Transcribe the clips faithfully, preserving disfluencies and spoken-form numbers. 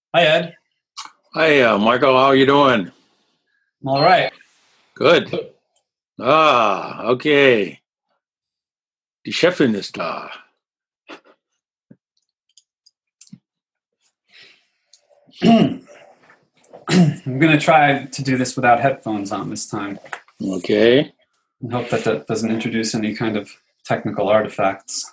Hi, Ed. Hi, uh, Michael. How you doing? I'm all right. Good. Ah, okay. Die Chefin ist da. I'm going to try to do this without headphones on this time. Okay. I hope that that doesn't introduce any kind of technical artifacts.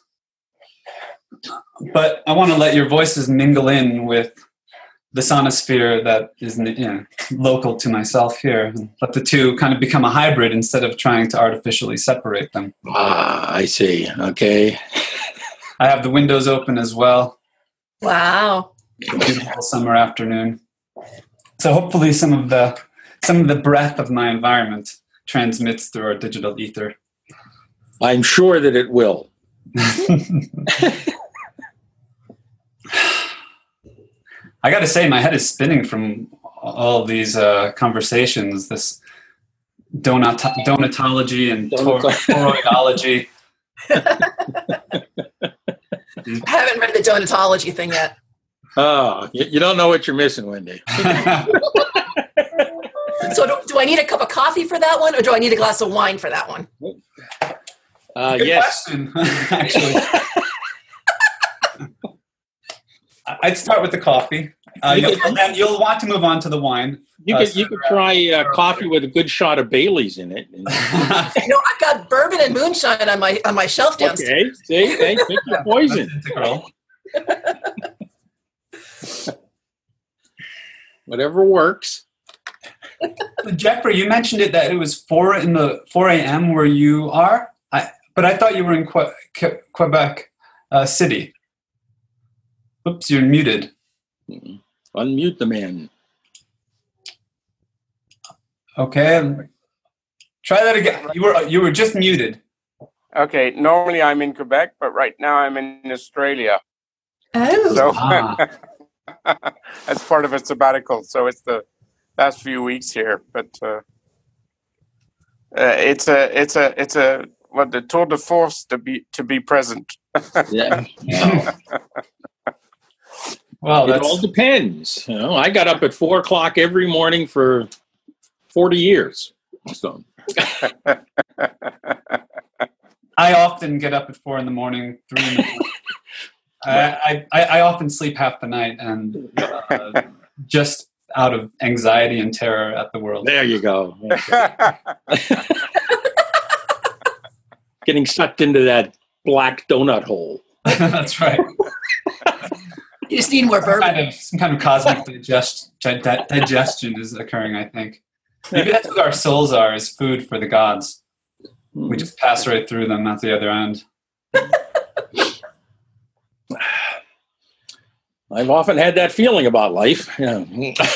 But I want to let your voices mingle in with the sonosphere that is, you know, local to myself here. And let the two kind of become a hybrid instead of trying to artificially separate them. Ah, I see. Okay. I have the windows open as well. Wow. Beautiful summer afternoon. So hopefully some of the some of the breath of my environment transmits through our digital ether. I'm sure that it will. I got to say, my head is spinning from all these uh, conversations. This donut donatology and tor- toroidology. I haven't read the donatology thing yet. Oh, you, you don't know what you're missing, Wendy. So do, do I need a cup of coffee for that one, or do I need a glass of wine for that one? Uh, Good yes. question, actually. I'd start with the coffee. Uh, you'll, then you'll want to move on to the wine. You Uh, could you could try uh, coffee with a good shot of Bailey's in it. You know, I've got bourbon and moonshine on my on my shelf downstairs. Okay. See, they pick your poison. Integral. Whatever works. Jeffrey, you mentioned it that it was four in the four a.m. where you are. I but I thought you were in Que- Que- Quebec uh, City. Oops, you're muted. Mm-mm. Unmute the man. Okay, try that again. You were you were just muted. Okay, normally I'm in Quebec, but right now I'm in Australia. Oh. So Ah. as part of a sabbatical. So it's the last few weeks here, but uh, uh, it's a it's a it's a what the tour de force to be to be present. Yeah. Yeah. Well, It that's all depends. You know, I got up at four o'clock every morning for forty years. So I often get up at four in the morning, three in the morning. I, I, I often sleep half the night, and uh, just out of anxiety and terror at the world. there you go. Getting sucked into that black donut hole. That's right. You just need more Some bourbon. kind of some kind of cosmic digest, di- di- digestion is occurring. I think maybe that's what our souls are: is food for the gods. We just pass right through them at the other end. I've often had that feeling about life. Yeah.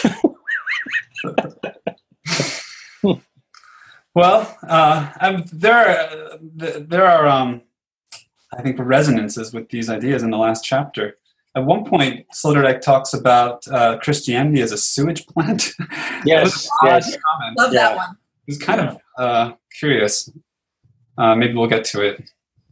Well, uh, um, there are there are um, I think resonances with these ideas in the last chapter. At one point, Sloterdijk talks about uh, Christianity as a sewage plant. Yes, That was an odd yes. comment. Love Yeah. that one. It was kind of uh, curious. Uh, maybe we'll get to it.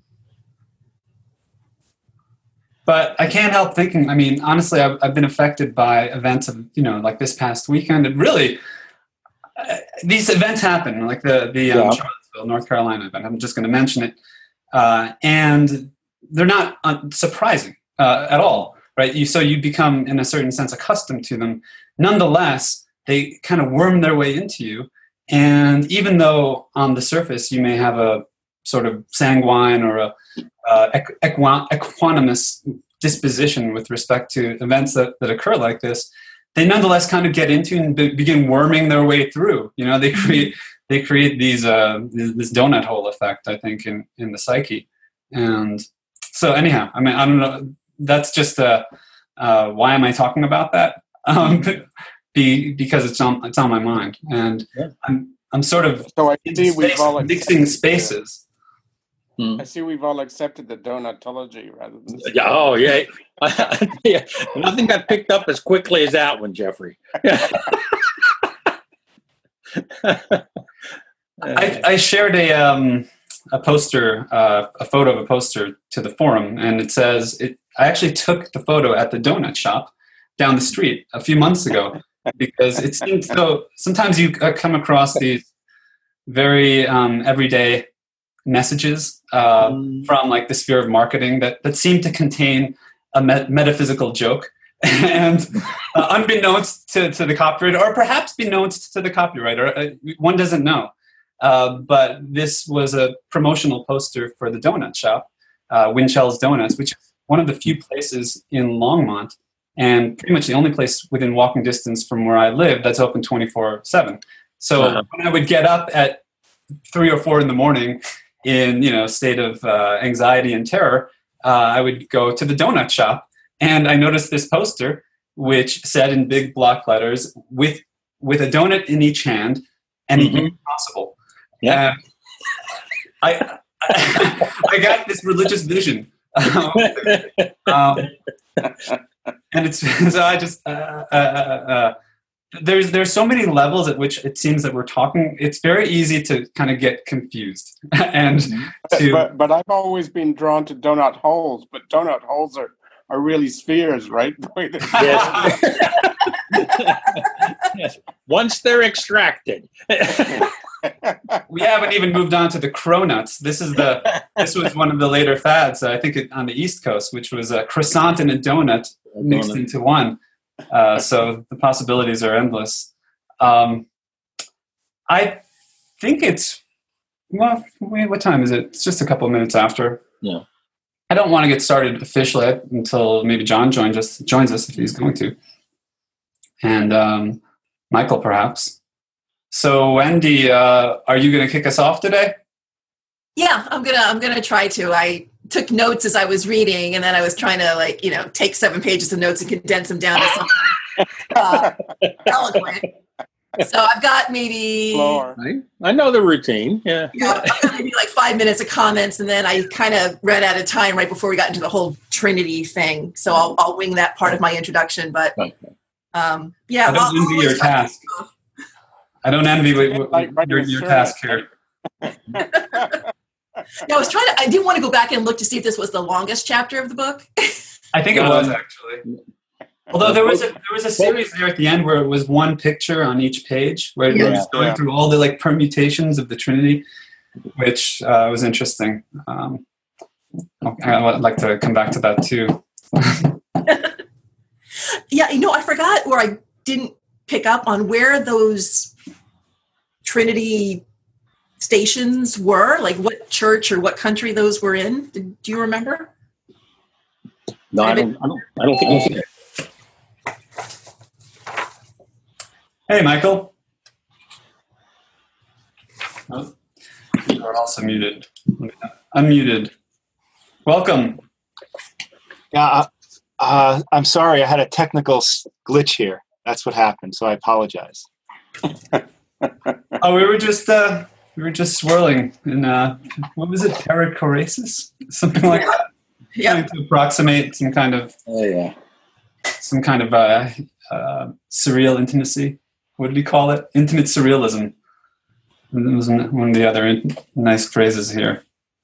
But I can't help thinking, I mean, honestly, I've, I've been affected by events of, you know, like this past weekend. And really, uh, these events happen, like the, the um, Yeah. Charlottesville, North Carolina event. I'm just going to mention it. Uh, and they're not uh, surprising uh, at all, right? You, so you become, in a certain sense, accustomed to them. Nonetheless, they kind of worm their way into you. And even though on the surface you may have a sort of sanguine or a uh, equ- equ- equanimous disposition with respect to events that, that occur like this, they nonetheless kind of get into and be- begin worming their way through. You know, they create they create these uh, this this donut hole effect, I think, in, in the psyche. And so, anyhow, I mean, I don't know. That's just uh, uh, why am I talking about that? Um, be, because it's on it's on my mind, and Yeah. I'm I'm sort of So I in see we've space, all mixing accepted, spaces. Hmm. I see we've all accepted the donutology rather than Yeah, oh, yeah. Yeah. Nothing got picked up as quickly as that one, Jeffrey. I, I shared a um, a poster, uh, a photo of a poster to the forum, and it says it. I actually took the photo at the donut shop down the street a few months ago because it seemed so. Sometimes you uh, come across these very um, everyday messages uh, mm. from like the sphere of marketing that, that seem to contain a met- metaphysical joke. and uh, unbeknownst to, to the copywriter, or perhaps beknownst to the copywriter, uh, one doesn't know. Uh, but this was a promotional poster for the donut shop, uh, Winchell's Donuts, which is one of the few places in Longmont, and pretty much the only place within walking distance from where I live that's open twenty-four seven. So uh-huh. when I would get up at three or four in the morning in, you know, state of uh, anxiety and terror, uh, I would go to the donut shop, and I noticed this poster which said in big block letters, with with a donut in each hand, anything mm-hmm. possible. Yeah, um, I, I I got this religious vision, um, and it's so I just uh, uh, uh, there's there's so many levels at which it seems that we're talking. It's very easy to kind of get confused, and to but but I've always been drawn to donut holes, but donut holes are. are really spheres, right? Yes. Yes. Once they're extracted. We haven't even moved on to the cronuts. This is the this was one of the later fads, I think, it, on the East Coast, which was a croissant and a donut mixed donut. into one. Uh, so the possibilities are endless. Um, I think it's well. Wait, what time is it? It's just a couple of minutes after. Yeah. I don't want to get started officially until maybe John joins us, joins us if he's going to. And um, Michael, perhaps. So, Wendy, uh, are you going to kick us off today? Yeah, I'm gonna. I'm gonna try to. I took notes as I was reading, and then I was trying to, like, you know, take seven pages of notes and condense them down to something uh, eloquent. So I've got maybe. I, I know the routine. Yeah. Yeah, I've got maybe like five minutes of comments, and then I kind of ran out of time right before we got into the whole Trinity thing. So I'll I'll wing that part of my introduction. But um, yeah, I don't I'll, envy I'll your task. I don't envy what, what, what, your, your task here. Yeah, I was trying to. I did want to go back and look to see if this was the longest chapter of the book. I think it um, was actually. Although there was a there was a series there at the end where it was one picture on each page, where it yeah, was going yeah. through all the like permutations of the Trinity, which uh, was interesting. Um, I would like to come back to that too. Yeah, you know, I forgot, or I didn't pick up on where those Trinity stations were, like what church or what country those were in. Did, do you remember? No, I don't. I don't, I don't think you did. Hey, Michael. Oh, you are also muted. Unmuted. Welcome. Yeah, uh, I'm sorry. I had a technical glitch here. That's what happened. So I apologize. Oh, we were just uh, we were just swirling in uh, what was it, perichoresis, something like that. Yeah, trying to approximate some kind of oh yeah, some kind of uh, uh, surreal intimacy. What did he call it? Intimate surrealism. That was one of the other in- nice phrases here.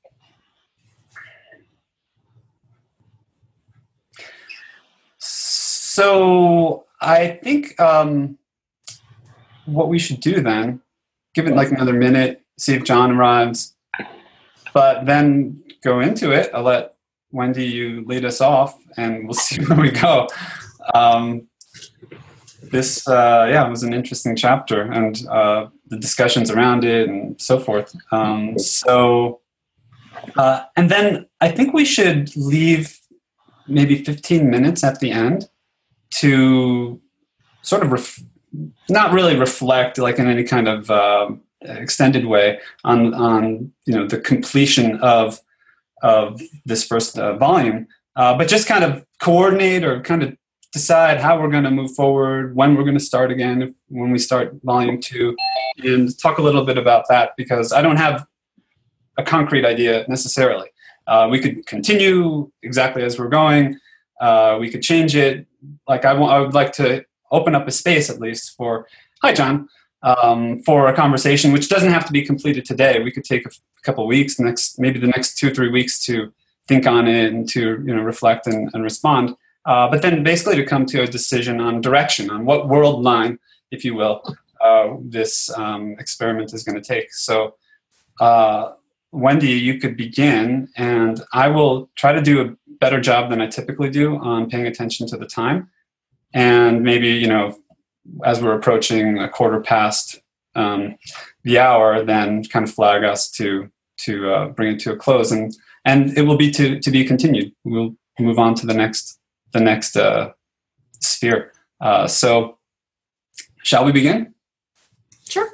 So I think um, what we should do then, give it like another minute, see if John arrives, but then go into it. I'll let Wendy, you lead us off, and we'll see where we go. Um, This, uh, yeah, was an interesting chapter, and uh, the discussions around it and so forth. Um, so, uh, and then I think we should leave maybe fifteen minutes at the end to sort of ref- not really reflect, like in any kind of uh, extended way, on on you know the completion of of this first uh, volume, uh, but just kind of coordinate or kind of decide how we're going to move forward, when we're going to start again, if, when we start volume two, and talk a little bit about that, because I don't have a concrete idea necessarily. Uh, we could continue exactly as we're going. Uh, we could change it. Like I, w- I would like to open up a space at least for, hi John, um, for a conversation, which doesn't have to be completed today. We could take a f- couple weeks, next maybe the next two or three weeks to think on it and to you know reflect and, and respond. Uh, but then basically to come to a decision on direction, on what world line, if you will, uh, this um, experiment is going to take. So, uh, Wendy, you could begin, and I will try to do a better job than I typically do on paying attention to the time. And maybe, you know, as we're approaching a quarter past um, the hour, then kind of flag us to to uh, bring it to a close, and and it will be to to be continued. We'll move on to the next the next uh, sphere. Uh, so, shall we begin? Sure.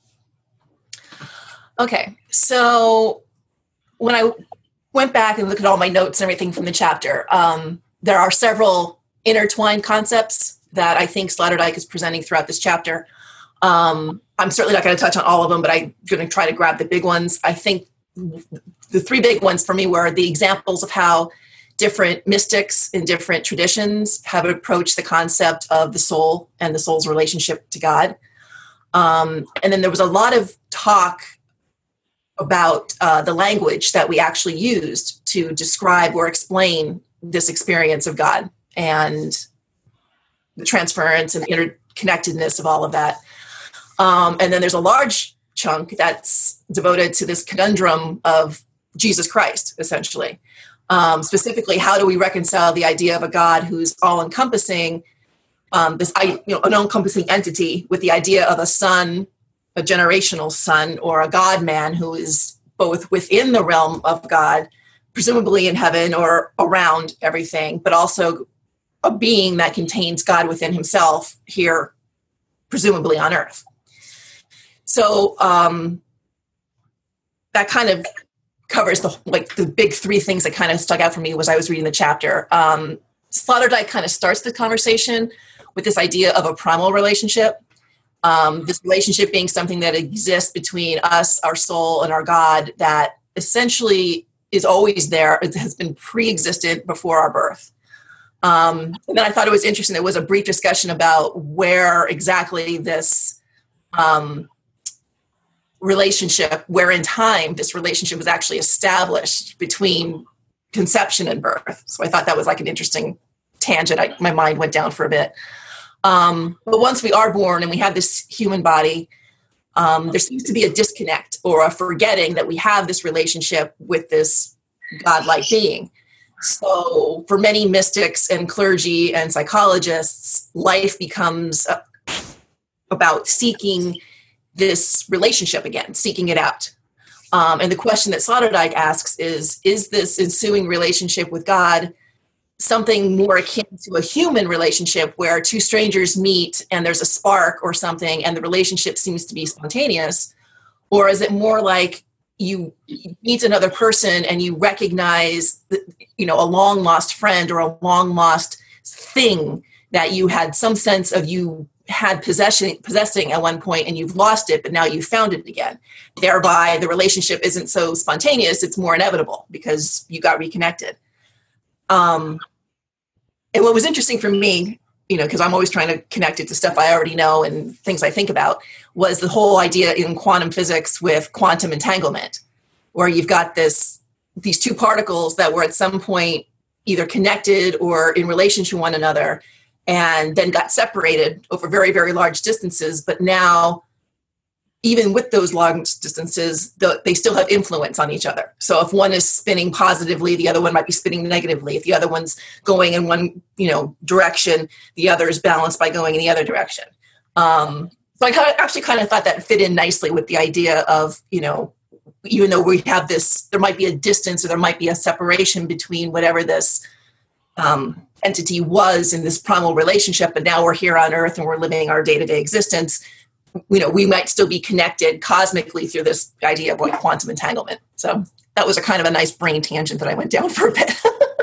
Okay, so when I went back and looked at all my notes and everything from the chapter, um, there are several intertwined concepts that I think Sloterdijk is presenting throughout this chapter. Um, I'm certainly not going to touch on all of them, but I'm going to try to grab the big ones. I think the three big ones for me were the examples of how different mystics in different traditions have approached the concept of the soul and the soul's relationship to God. Um, and then there was a lot of talk about uh, the language that we actually used to describe or explain this experience of God and the transference and interconnectedness of all of that. Um, and then there's a large chunk that's devoted to this conundrum of Jesus Christ, essentially. Um, specifically, how do we reconcile the idea of a God who's all-encompassing, um, this you know, an all-encompassing entity, with the idea of a son, a generational son, or a God-man who is both within the realm of God, presumably in heaven or around everything, but also a being that contains God within himself here, presumably on earth. So um, that kind of covers the like the big three things that kind of stuck out for me was I was reading the chapter. Um, Sloterdijk kind of starts the conversation with this idea of a primal relationship. Um, this relationship being something that exists between us, our soul, and our God that essentially is always there. It has been pre-existent before our birth. Um, and then I thought it was interesting. There was a brief discussion about where exactly this um, relationship, where in time this relationship was actually established between conception and birth. So I thought that was like an interesting tangent. I, my mind went down for a bit. Um, but once we are born and we have this human body, um, there seems to be a disconnect or a forgetting that we have this relationship with this godlike being. So for many mystics and clergy and psychologists, life becomes uh, about seeking this relationship again, seeking it out. Um, and the question that Sloterdijk asks is, is this ensuing relationship with God something more akin to a human relationship where two strangers meet and there's a spark or something and the relationship seems to be spontaneous? Or is it more like you meet another person and you recognize, you know, a long lost friend or a long lost thing that you had some sense of you had possession, possessing at one point and you've lost it, but now you found it again. Thereby, the relationship isn't so spontaneous, it's more inevitable because you got reconnected. Um, and what was interesting for me, you know, because I'm always trying to connect it to stuff I already know and things I think about, was the whole idea in quantum physics with quantum entanglement, where you've got this these two particles that were at some point either connected or in relation to one another, and then got separated over very, very large distances. But now, even with those long distances, the, they still have influence on each other. So if one is spinning positively, the other one might be spinning negatively. If the other one's going in one, you know, direction, the other is balanced by going in the other direction. Um, so I kind of, actually kind of thought that fit in nicely with the idea of, you know, even though we have this, there might be a distance or there might be a separation between whatever this um, entity was in this primal relationship, but now we're here on Earth and we're living our day-to-day existence. You know, we might still be connected cosmically through this idea of like quantum entanglement. So that was a kind of a nice brain tangent that I went down for a bit.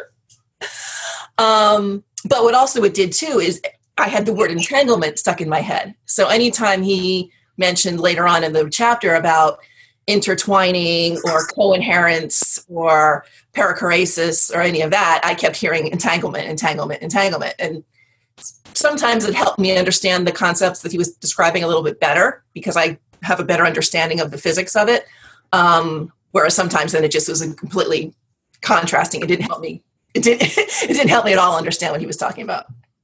um, but what also it did too is I had the word entanglement stuck in my head. So anytime he mentioned later on in the chapter about intertwining or co-inherence or perichoresis or any of that, I kept hearing entanglement, entanglement, entanglement. And sometimes it helped me understand the concepts that he was describing a little bit better because I have a better understanding of the physics of it. Um, whereas sometimes then it just was completely contrasting. It didn't help me it didn't it didn't help me at all understand what he was talking about.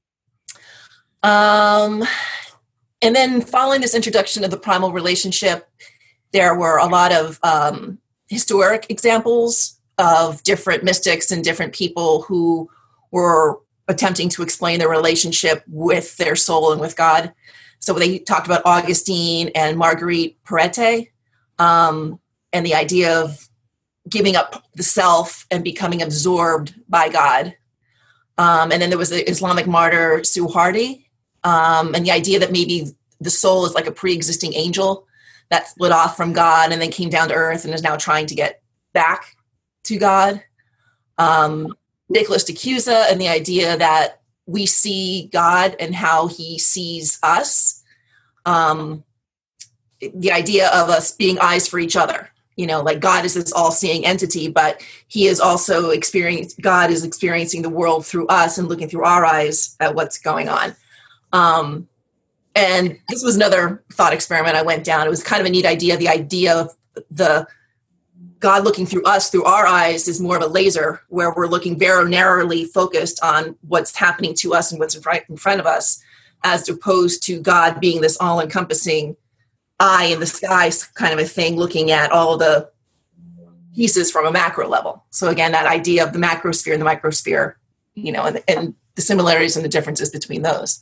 Um, and then following this introduction of the primal relationship, there were a lot of um, historic examples of different mystics and different people who were attempting to explain their relationship with their soul and with God. So they talked about Augustine and Marguerite Porete, um, and the idea of giving up the self and becoming absorbed by God. Um, and then there was the Islamic martyr Suhardi, um, and the idea that maybe the soul is like a pre-existing angel that split off from God and then came down to earth and is now trying to get back to God. Um, Nicholas de Cusa and the idea that we see God and how he sees us. Um, the idea of us being eyes for each other. You know, like God is this all-seeing entity, but he is also experiencing, God is experiencing the world through us and looking through our eyes at what's going on. Um, and this was another thought experiment I went down. It was kind of a neat idea. The idea of the God looking through us, through our eyes, is more of a laser where we're looking very narrowly focused on what's happening to us and what's right in front of us, as opposed to God being this all-encompassing eye in the sky kind of a thing, looking at all the pieces from a macro level. So again, that idea of the macrosphere and the microsphere, you know, and, and the similarities and the differences between those.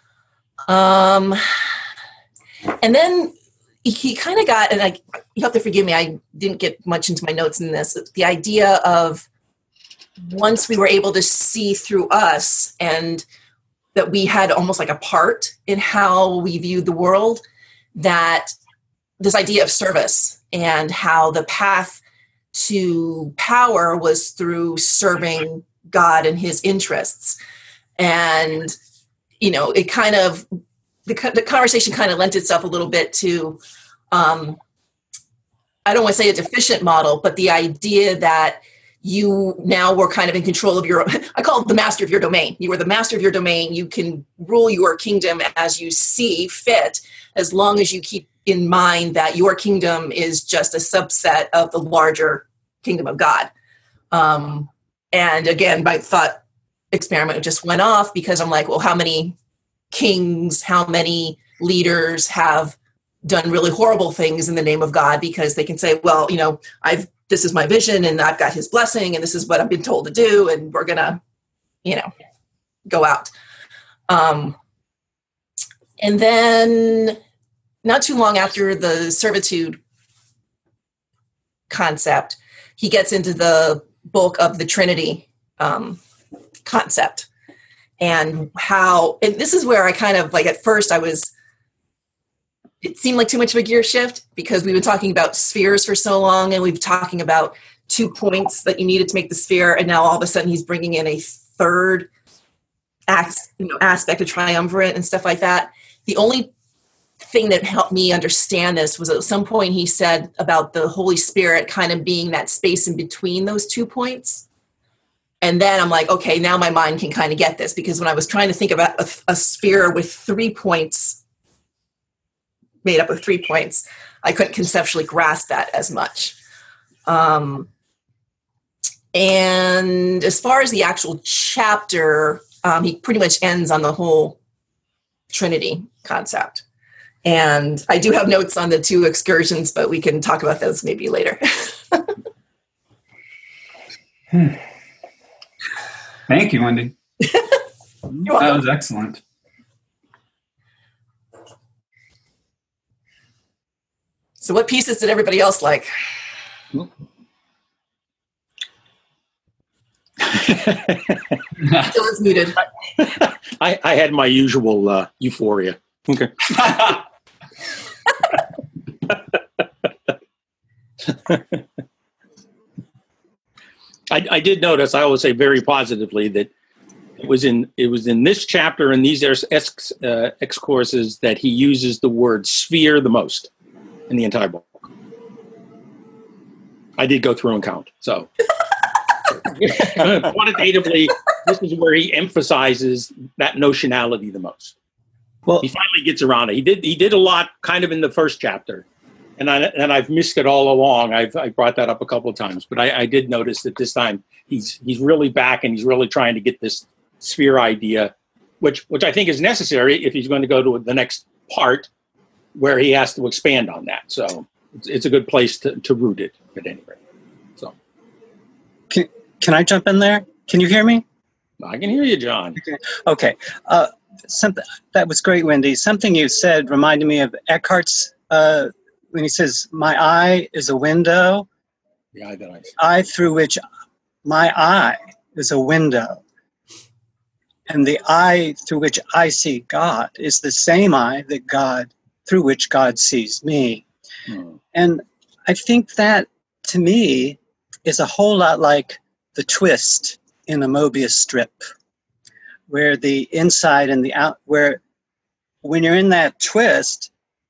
Um, and then he kind of got, and I, you have to forgive me, I didn't get much into my notes in this, the idea of once we were able to see through us and that we had almost like a part in how we viewed the world, that this idea of service and how the path to power was through serving God and his interests. And, you know, it kind of, the, the conversation kind of lent itself a little bit to, um, I don't want to say a deficient model, but the idea that you now were kind of in control of your, I call it the master of your domain. You were the master of your domain. You can rule your kingdom as you see fit, as long as you keep in mind that your kingdom is just a subset of the larger kingdom of God. Um, and again, my thought experiment just went off because I'm like, well, how many kings, how many leaders have done really horrible things in the name of God because they can say, well, you know, I've, this is my vision and I've got his blessing and this is what I've been told to do. And we're going to, you know, go out. Um, and then not too long after the servitude concept, he gets into the bulk of the Trinity um, concept and how, and this is where I kind of like, at first I was, it seemed like too much of a gear shift because we've been talking about spheres for so long and we've been talking about two points that you needed to make the sphere. And now all of a sudden he's bringing in a third as, you know, aspect of triumvirate and stuff like that. The only thing that helped me understand this was at some point he said about the Holy Spirit kind of being that space in between those two points. And then I'm like, okay, now my mind can kind of get this, because when I was trying to think about a, a sphere with three points made up of three points, I couldn't conceptually grasp that as much. Um, and as far as the actual chapter, um, he pretty much ends on the whole Trinity concept. And I do have notes on the two excursions, but we can talk about those maybe later. hmm. Thank you, Wendy. That was excellent. So what pieces did everybody else like? Still is muted. I, I had my usual uh, euphoria. Okay. I, I did notice, I always say very positively, that it was in it was in this chapter and these X, uh, X courses that he uses the word sphere the most in the entire book. I did go through and count, so quantitatively, this is where he emphasizes that notionality the most. Well, he finally gets around it. He did he did a lot kind of in the first chapter, And I and I've missed it all along. I've I brought that up a couple of times, but I, I did notice that this time he's he's really back and he's really trying to get this sphere idea, which which I think is necessary if he's going to go to the next part where he has to expand on that. So it's, it's a good place to, to root it at any rate. So can, can I jump in there? Can you hear me? I can hear you, John. Okay. Okay. Uh, something that was great, Wendy. Something you said reminded me of Eckhart's. Uh, when he says, my eye is a window, the eye that I see. eye through which my eye is a window. And the eye through which I see God is the same eye that God, through which God sees me. Hmm. And I think that, to me, is a whole lot like the twist in a Mobius strip, where the inside and the out, where when you're in that twist,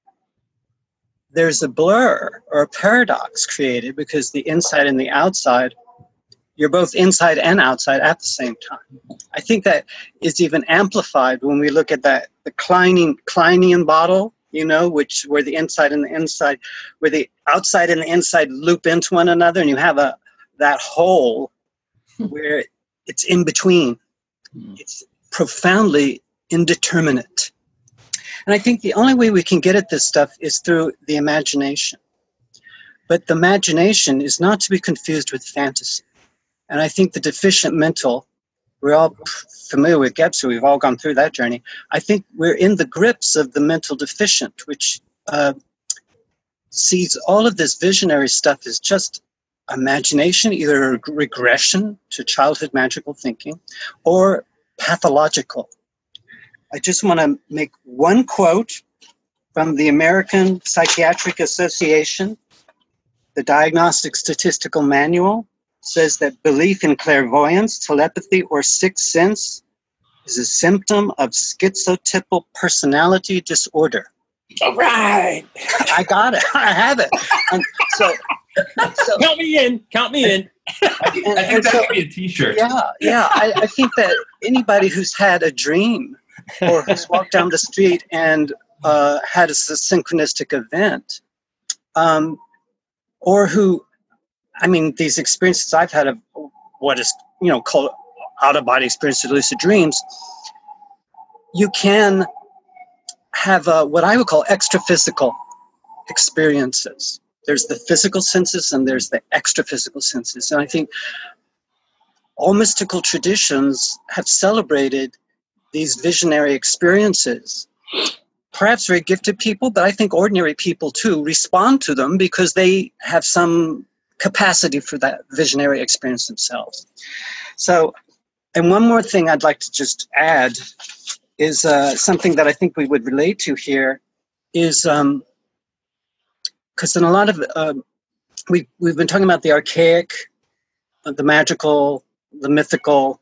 there's a blur or a paradox created because the inside and the outside, you're both inside and outside at the same time. I think that is even amplified when we look at that the Kleinian, Kleinian bottle, you know, which where the inside and the inside, where the outside and the inside loop into one another, and you have a that hole where it's in between. It's profoundly indeterminate. And I think the only way we can get at this stuff is through the imagination. But the imagination is not to be confused with fantasy. And I think the deficient mental, we're all familiar with Gebser, we've all gone through that journey. I think we're in the grips of the mental deficient, which uh, sees all of this visionary stuff as just imagination, either a regression to childhood magical thinking or pathological. I just want to make one quote from the American Psychiatric Association. The Diagnostic Statistical Manual says that belief in clairvoyance, telepathy, or sixth sense is a symptom of schizotypal personality disorder. All right. I got it. I have it. And so, so count me in. Count me in. I think, I think that so, could be a T-shirt. Yeah, yeah. I, I think that anybody who's had a dream or who's walked down the street and uh, had a synchronistic event, um, or who, I mean, these experiences I've had of what is, you know, called out-of-body experience of lucid dreams, you can have uh, what I would call extra-physical experiences. There's the physical senses and there's the extra-physical senses. And I think all mystical traditions have celebrated these visionary experiences. Perhaps very gifted people, but I think ordinary people too respond to them because they have some capacity for that visionary experience themselves. So, and one more thing I'd like to just add is uh, something that I think we would relate to here is, um, because in a lot of, uh, we, we've been talking about the archaic, uh, the magical, the mythical,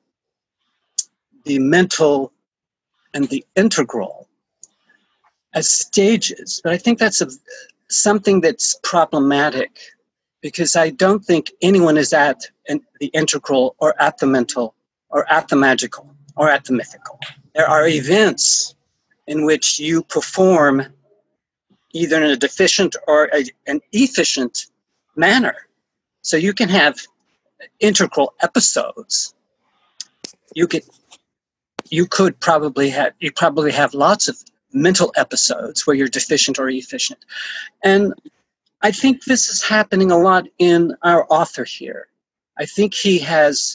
the mental, and the integral as stages. But I think that's a, something that's problematic because I don't think anyone is at an, the integral or at the mental or at the magical or at the mythical. There are events in which you perform either in a deficient or a, an efficient manner. So you can have integral episodes. You could You could probably have, you probably have lots of mental episodes where you're deficient or efficient. And I think this is happening a lot in our author here. I think he has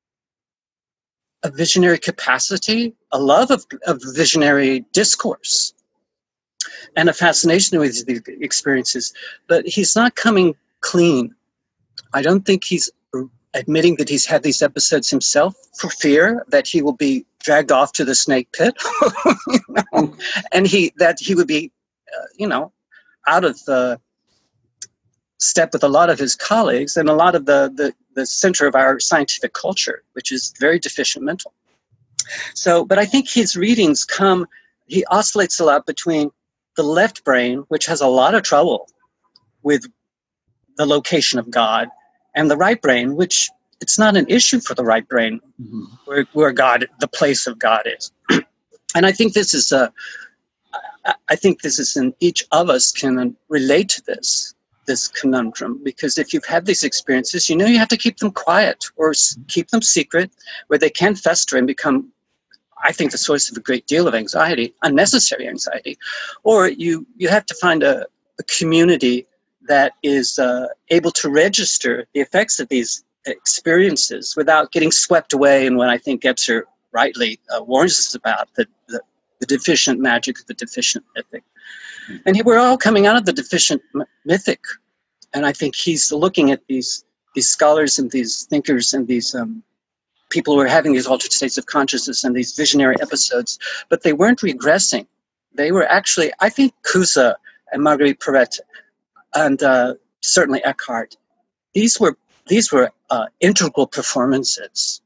a visionary capacity, a love of, of visionary discourse, and a fascination with these experiences, but he's not coming clean. I don't think he's admitting that he's had these episodes himself for fear that he will be dragged off to the snake pit, you know? And he that he would be, uh, you know, out of the step with a lot of his colleagues and a lot of the, the, the center of our scientific culture, which is very deficient mental. So, but I think his readings come, he oscillates a lot between the left brain, which has a lot of trouble with the location of God, and the right brain, which it's not an issue for the right brain, mm-hmm. where, where God, the place of God is. And I think this is a, I, I think this is in each of us can relate to this, this conundrum, because if you've had these experiences, you know you have to keep them quiet or s- keep them secret, where they can fester and become, I think, the source of a great deal of anxiety, unnecessary anxiety. Or you, you have to find a, a community that is uh, able to register the effects of these experiences without getting swept away in what I think Gebser rightly uh, warns us about, the, the, the deficient magic of the deficient mythic. And he, we're all coming out of the deficient m- mythic. And I think he's looking at these these scholars and these thinkers and these um, people who are having these altered states of consciousness and these visionary episodes, but they weren't regressing. They were actually, I think, Cusa and Marguerite Perret and uh, certainly Eckhart, these were these were uh, integral performances.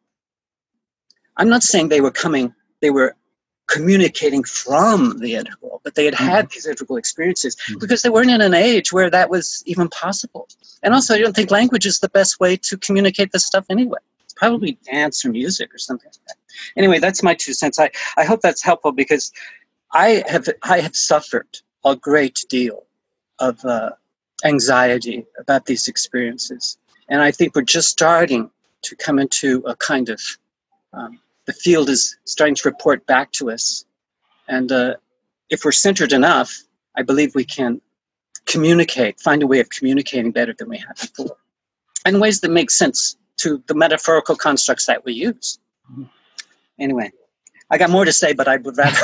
I'm not saying they were coming, they were communicating from the integral, but they had had these integral experiences because they weren't in an age where that was even possible. And also, I don't think language is the best way to communicate this stuff anyway. It's probably dance or music or something like that. Anyway, that's my two cents. I, I hope that's helpful because I have I have suffered a great deal of uh, anxiety about these experiences. And I think we're just starting to come into a kind of, um, the field is starting to report back to us. And uh, if we're centered enough, I believe we can communicate, find a way of communicating better than we have before, in ways that make sense to the metaphorical constructs that we use. Anyway, I got more to say, but I would rather.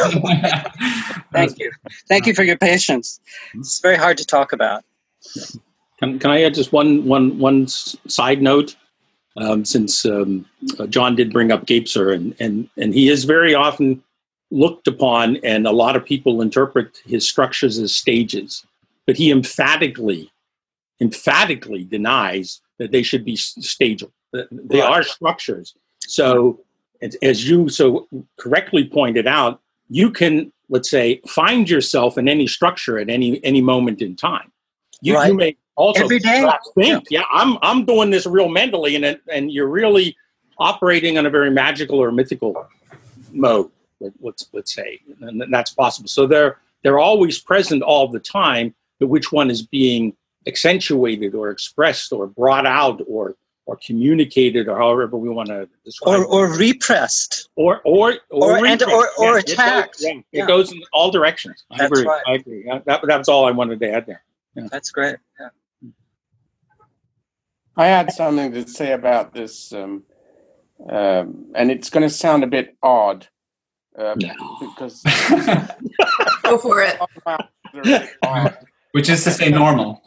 Thank you. Thank you for your patience. It's very hard to talk about. Can, can I add just one one one s- side note? Um, since um, uh, John did bring up Gebser, and, and and he is very often looked upon, and a lot of people interpret his structures as stages, but he emphatically, emphatically denies that they should be s- stageal. That They Right. are structures. So, as, as you so correctly pointed out, you can, let's say, find yourself in any structure at any any moment in time. You, Right. you may also Every day. perhaps think, yeah, I'm I'm doing this real mentally, and it, and you're really operating on a very magical or mythical mode. let- Let's let's say, and that's possible. So they're they're always present all the time, but which one is being accentuated or expressed or brought out or or communicated or however we want to describe Or, it. or repressed. or or or- and- repressed. or- or Yeah, it goes- attacked. yeah, it Yeah. goes in all directions. I That's agree. right. I agree. Yeah, that, that's all I wanted to add there. That's great. Yeah. I had something to say about this, um, um, and it's going to sound a bit odd uh, No. because Go for it. odd. Which is to say normal.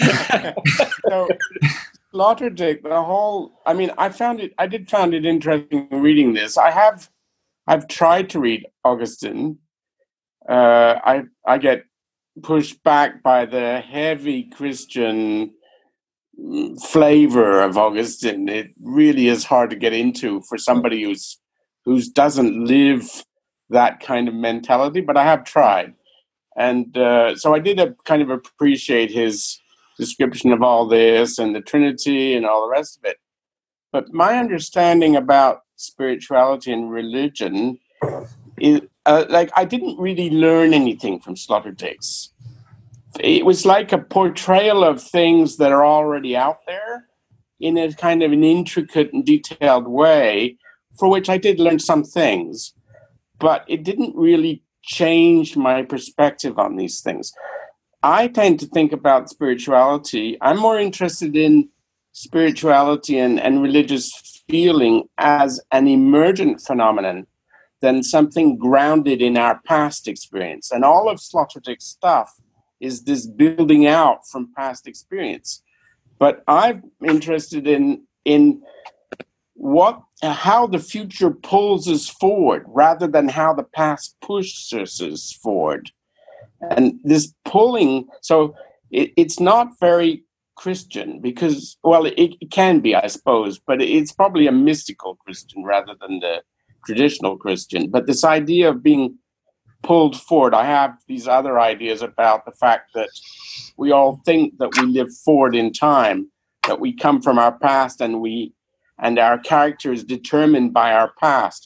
So Sloterdijk, the whole, I mean, I found it, I did find it interesting reading this. I have, I've tried to read Augustine. Uh, I, I get pushed back by the heavy Christian mm, flavor of Augustine. It really is hard to get into for somebody who's, who's doesn't live that kind of mentality, but I have tried. And uh, so I did a, kind of appreciate his description of all this and the Trinity and all the rest of it. But my understanding about spirituality and religion is uh, like I didn't really learn anything from Sloterdijk's. It was like a portrayal of things that are already out there in a kind of an intricate and detailed way, for which I did learn some things, but it didn't really change my perspective on these things. I tend to think about spirituality. I'm more interested in spirituality and, and religious feeling as an emergent phenomenon than something grounded in our past experience. And all of Sloterdijk's stuff is this building out from past experience. But I'm interested in in what how the future pulls us forward rather than how the past pushes us forward. And this pulling, so it, it's not very Christian because, well, it, it can be, I suppose, but it's probably a mystical Christian rather than the traditional Christian. But this idea of being pulled forward, I have these other ideas about the fact that we all think that we live forward in time, that we come from our past and we and our character is determined by our past.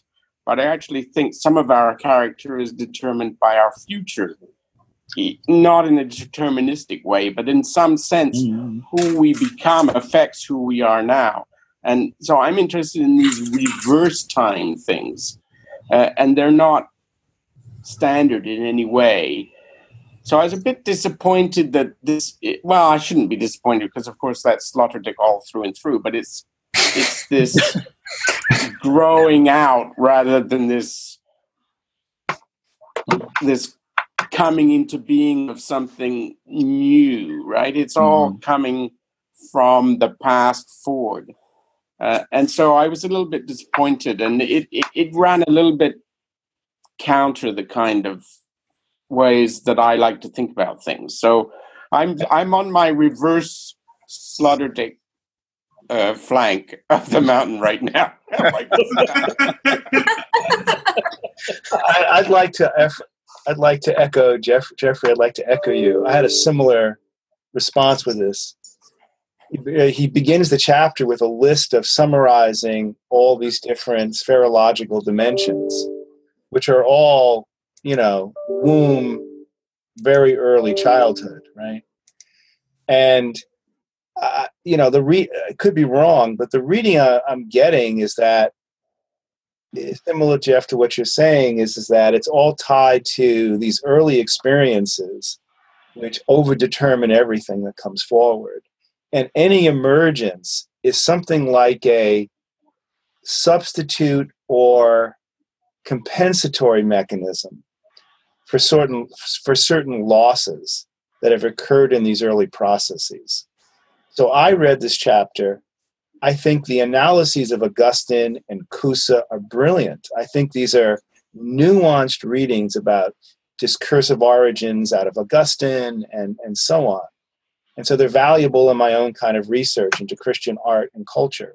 but I actually think some of our character is determined by our future. Not in a deterministic way, but in some sense, mm. who we become affects who we are now. And so I'm interested in these reverse time things, uh, and they're not standard in any way. So I was a bit disappointed that this, well, I shouldn't be disappointed because, of course, that's Sloterdijk all through and through, but it's it's this growing out rather than this this coming into being of something new, right? It's all mm. coming from the past forward. Uh, and so I was a little bit disappointed, and it, it, it ran a little bit counter the kind of ways that I like to think about things. So I'm I'm on my reverse Sloterdijk uh, flank of the mountain right now. I, I'd like to eff- I'd like to echo Jeff, Jeffrey. I'd like to echo you. I had a similar response with this. He, he begins the chapter with a list of summarizing all these different spherological dimensions, which are all, you know, womb, very early childhood, right? And, uh, you know, the re- I could be wrong, but the reading I, I'm getting is that, similar, Jeff, to what you're saying, is, is that it's all tied to these early experiences which overdetermine everything that comes forward. And any emergence is something like a substitute or compensatory mechanism for certain for certain losses that have occurred in these early processes. So I read this chapter. I think the analyses of Augustine and Cusa are brilliant. I think these are nuanced readings about discursive origins out of Augustine and, and so on. And so they're valuable in my own kind of research into Christian art and culture.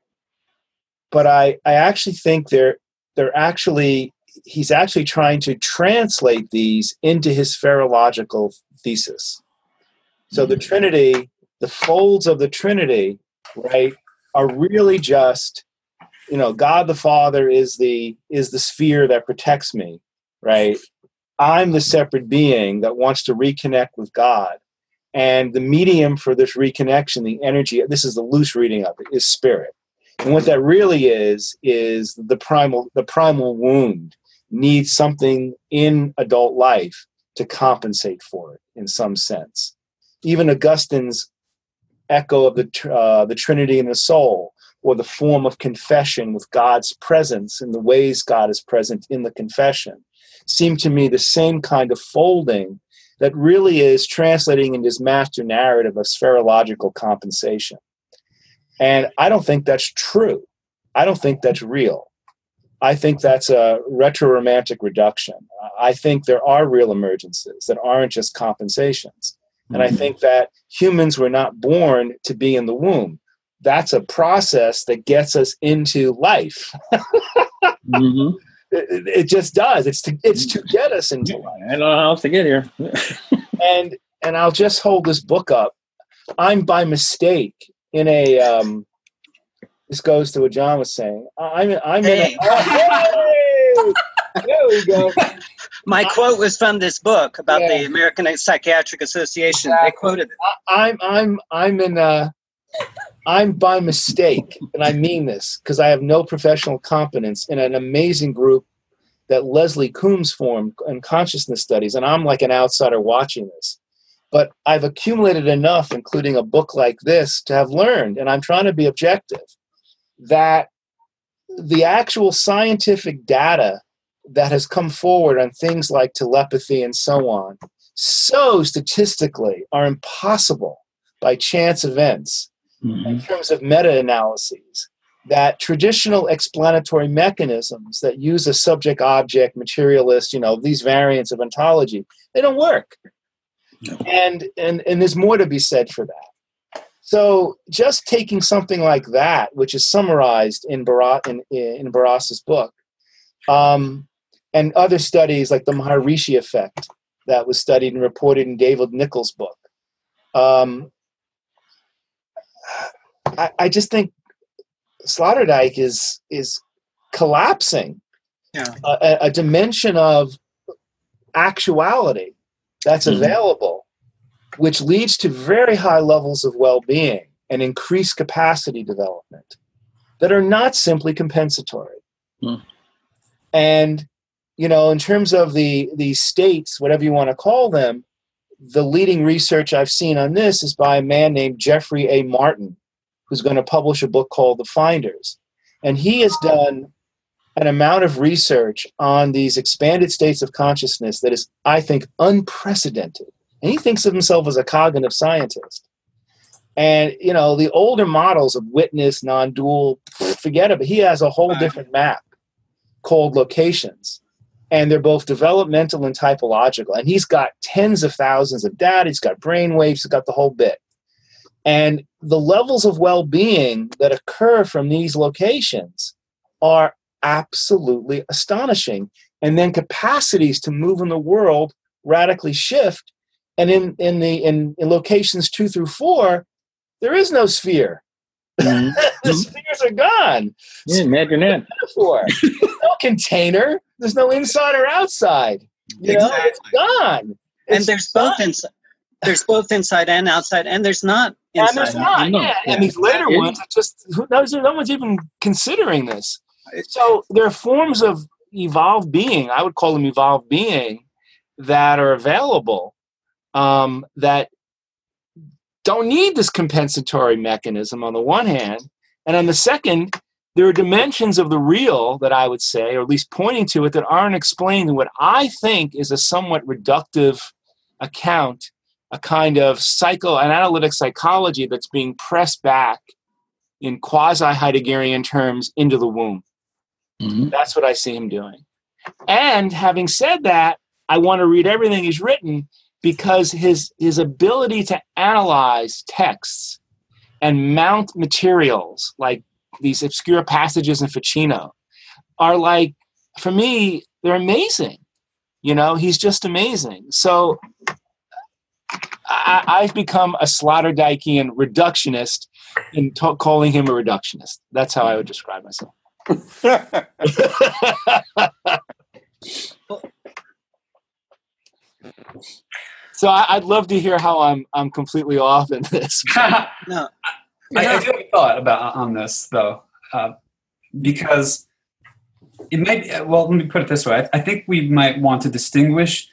But I, I actually think they're they're actually he's actually trying to translate these into his spherological thesis. So the Trinity, the folds of the Trinity, right, are really just, you know, God the Father is the is the sphere that protects me, right? I'm the separate being that wants to reconnect with God. And the medium for this reconnection, the energy, this is the loose reading of it, is spirit. And what that really is, is the primal, the primal wound needs something in adult life to compensate for it in some sense. Even Augustine's echo of the, uh, the Trinity in the soul, or the form of confession with God's presence and the ways God is present in the confession, seem to me the same kind of folding that really is translating into his master narrative of spherological compensation. And I don't think that's true. I don't think that's real. I think that's a retro-romantic reduction. I think there are real emergences that aren't just compensations. And I think that humans were not born to be in the womb. That's a process that gets us into life. mm-hmm. it, it just does. It's to it's to get us into life. I don't know how else to get here. and and I'll just hold this book up. I'm by mistake in a. Um, this goes to what John was saying. I'm I'm hey. in a. Oh, hey! There we go. My quote was from this book about yeah. the American Psychiatric Association. Exactly. They quoted it. I, I'm I'm I'm in a. I'm by mistake, and I mean this because I have no professional competence in an amazing group that Leslie Coombs formed in consciousness studies, and I'm like an outsider watching this. But I've accumulated enough, including a book like this, to have learned, and I'm trying to be objective, that the actual scientific data that has come forward on things like telepathy and so on, so statistically are impossible by chance events. Mm-hmm. In terms of meta-analyses, that traditional explanatory mechanisms that use a subject-object, materialist, you know, these variants of ontology, they don't work. No. And, and and there's more to be said for that. So just taking something like that, which is summarized in Barat, in, in Baras's book, um, and other studies like the Maharishi effect that was studied and reported in David Nichols' book, um, I, I just think Sloterdijk is is collapsing Yeah. a, a dimension of actuality that's Mhm. available, which leads to very high levels of well-being and increased capacity development that are not simply compensatory. Mm. And, you know, in terms of the, the states, whatever you want to call them, the leading research I've seen on this is by a man named Jeffrey A. Martin, who's going to publish a book called The Finders. And he has done an amount of research on these expanded states of consciousness that is, I think, unprecedented. And he thinks of himself as a cognitive scientist. And, you know, the older models of witness, non-dual, forget it, but he has a whole different map called locations. And they're both developmental and typological. And he's got tens of thousands of data. He's got brain waves. He's got the whole bit. And the levels of well-being that occur from these locations are absolutely astonishing. And then capacities to move in the world radically shift. And in, in the in, in locations two through four, there is no sphere. Mhm. The spheres are gone. Yeah, imagine that. Metaphor. No container. There's no inside or outside. You know, it's Exactly. gone. And It's there's gone. both inside. There's both inside and outside, and there's not inside. And there's not. No, Yeah. yeah. And these later Yeah. ones, it just who knows? No one's even considering this. So there are forms of evolved being. I would call them evolved being that are available um, that don't need this compensatory mechanism on the one hand, and on the second, there are dimensions of the real that I would say, or at least pointing to it, that aren't explained in what I think is a somewhat reductive account, a kind of psycho and analytic psychology that's being pressed back in quasi-Heideggerian terms into the womb. Mhm. That's what I see him doing. And having said that, I want to read everything he's written because his his ability to analyze texts and mount materials like these obscure passages in Ficino are like, for me, they're amazing. You know, he's just amazing. So I, I've become a Sloterdijkian reductionist in t- calling him a reductionist. That's how I would describe myself. So I, I'd love to hear how I'm I'm completely off in this. No. I, I do have a thought about on this though, uh, because it might. Be, well, let me put it this way: I, I think we might want to distinguish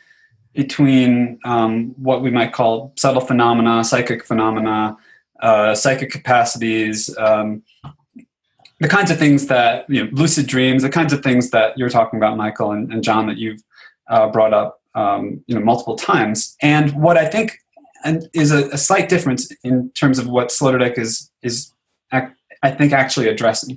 between um, what we might call subtle phenomena, psychic phenomena, uh, psychic capacities, um, the kinds of things that, you know, lucid dreams, the kinds of things that you're talking about, Michael and, and John, that you've uh, brought up, um, you know, multiple times. And what I think and is a, a slight difference in terms of what Sloterdijk is is I think actually addressing,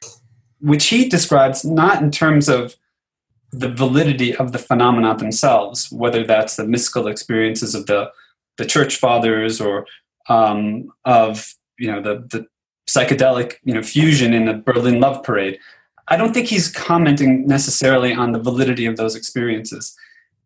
which he describes not in terms of the validity of the phenomena themselves, whether that's the mystical experiences of the the church fathers or um, of, you know, the the psychedelic, you know, fusion in the Berlin Love Parade. I don't think he's commenting necessarily on the validity of those experiences.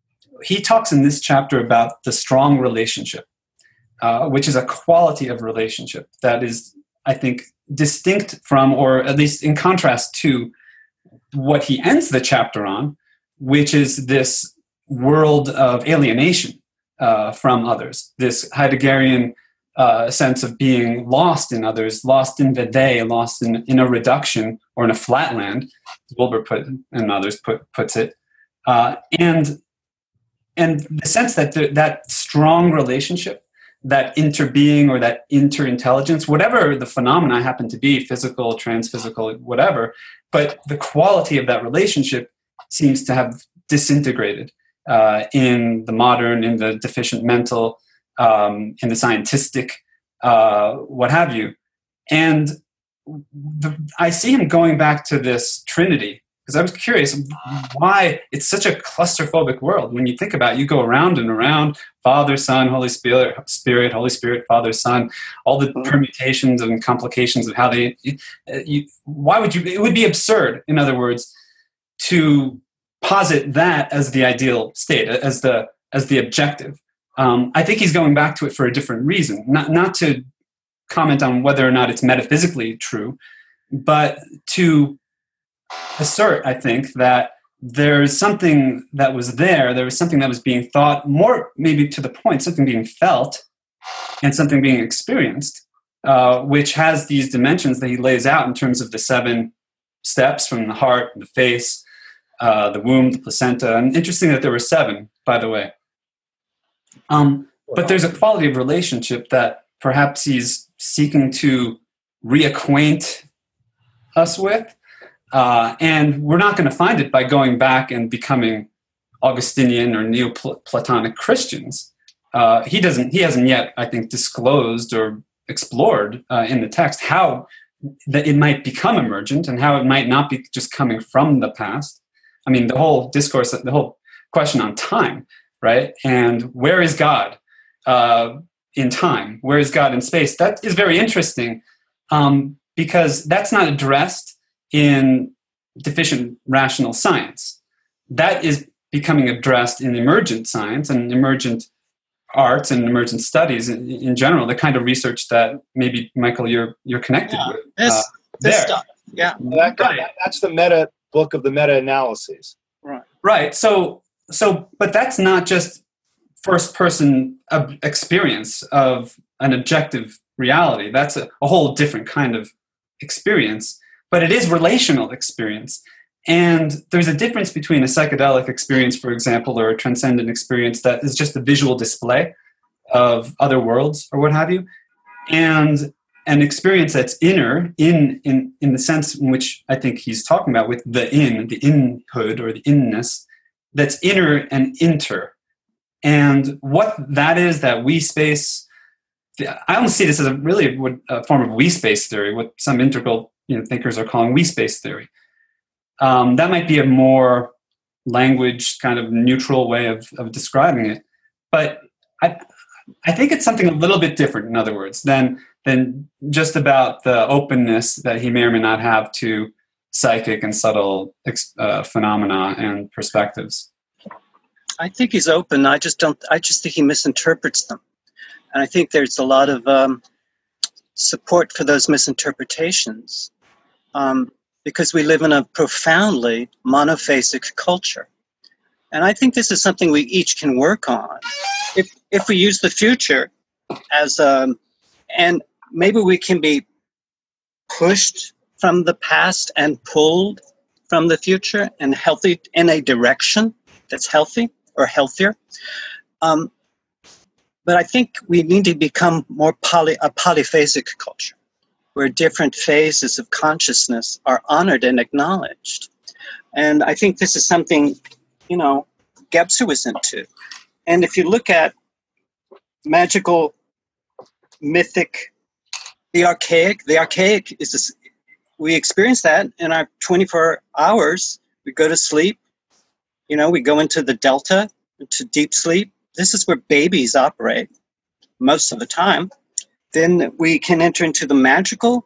He talks in this chapter about the strong relationship, uh, which is a quality of relationship that is, I think, distinct from, or at least in contrast to, what he ends the chapter on, which is this world of alienation uh, from others, this Heideggerian uh, sense of being lost in others, lost in Vede, lost in, in a reduction or in a flatland, as Wilber put and others put, puts it, uh, and and the sense that the, that strong relationship, that interbeing or that interintelligence, whatever the phenomena happen to be, physical, transphysical, whatever, but the quality of that relationship seems to have disintegrated uh, in the modern, in the deficient mental, um, in the scientistic, uh, what have you. And the, I see him going back to this Trinity, because I was curious why it's such a claustrophobic world. When you think about it, you go around and around, Father, Son, Holy Spirit, Spirit, Holy Spirit, Father, Son, all the permutations and complications of how they, you, why would you, it would be absurd, in other words, to posit that as the ideal state, as the, as the objective. Um, I think he's going back to it for a different reason, not, not to comment on whether or not it's metaphysically true, but to assert, I think, that there's something that was there. There was something that was being thought, more maybe to the point, something being felt and something being experienced, uh, which has these dimensions that he lays out in terms of the seven steps from the heart, the face, uh, the womb, the placenta. And interesting that there were seven, by the way. Um, but there's a quality of relationship that perhaps he's seeking to reacquaint us with. Uh, and we're not going to find it by going back and becoming Augustinian or Neoplatonic Christians. Uh, he doesn't. He hasn't yet, I think, disclosed or explored uh, in the text how that it might become emergent and how it might not be just coming from the past. I mean, the whole discourse, the whole question on time, right? And where is God uh, in time? Where is God in space? That is very interesting um, because that's not addressed in deficient rational science. That is becoming addressed in emergent science and emergent arts and emergent studies in, in general, the kind of research that maybe, Michael, you're you're connected yeah, with. This, uh, this there. stuff. Yeah. That, that, that's the meta book of the meta-analyses. Right. Right. So, so, but that's not just first-person ob- experience of an objective reality. That's a, a whole different kind of experience. But it is relational experience. And there's a difference between a psychedelic experience, for example, or a transcendent experience that is just a visual display of other worlds or what have you, and an experience that's inner in, in, in the sense in which I think he's talking about with the in, the inhood or the inness, that's inner and inter. And what that is, that we space, I almost see this as a really a form of we space theory, what some integral you know, thinkers are calling we space theory. Um, that might be a more language kind of neutral way of, of describing it. But I, I think it's something a little bit different, in other words, than, than just about the openness that he may or may not have to psychic and subtle uh, phenomena and perspectives. I think he's open. I just don't, I just think he misinterprets them. And I think there's a lot of um, support for those misinterpretations. Um, because we live in a profoundly monophasic culture. And I think this is something we each can work on. If if we use the future as um, and maybe we can be pushed from the past and pulled from the future and healthy in a direction that's healthy or healthier. Um, but I think we need to become more poly, a polyphasic culture, where different phases of consciousness are honored and acknowledged. And I think this is something, you know, Gebser was into. And if you look at magical, mythic, the archaic, the archaic is, this, we experience that in our twenty-four hours. We go to sleep, you know, we go into the delta, into deep sleep. This is where babies operate most of the time. Then we can enter into the magical.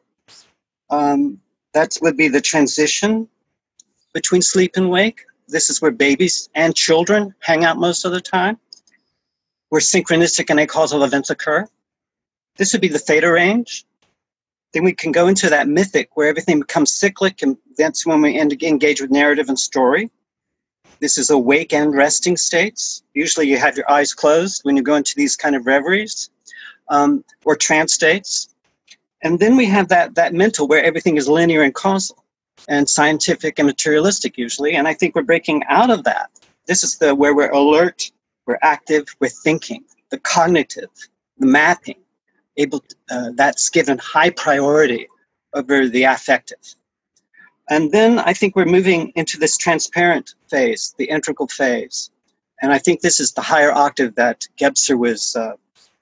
Um, that would be the transition between sleep and wake. This is where babies and children hang out most of the time, where synchronistic and acausal events occur. This would be the theta range. Then we can go into that mythic where everything becomes cyclic, and that's when we engage with narrative and story. This is awake and resting states. Usually you have your eyes closed when you go into these kind of reveries. Um, or trance states. And then we have that that mental where everything is linear and causal and scientific and materialistic usually. And I think we're breaking out of that. This is the where we're alert, we're active, we're thinking, the cognitive, the mapping, able to, uh, that's given high priority over the affective. And then I think we're moving into this transparent phase, the integral phase. And I think this is the higher octave that Gebser was uh,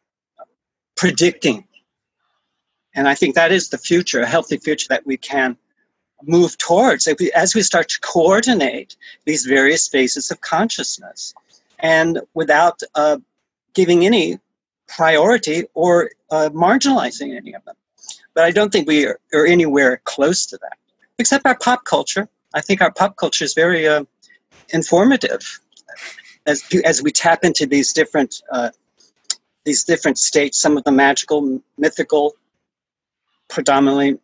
predicting. And I think that is the future, a healthy future that we can move towards if we, as we start to coordinate these various phases of consciousness and without uh, giving any priority or uh, marginalizing any of them. But I don't think we are, are anywhere close to that, except our pop culture. I think our pop culture is very uh, informative as, as we tap into these different uh, these different states, some of the magical, mythical, predominantly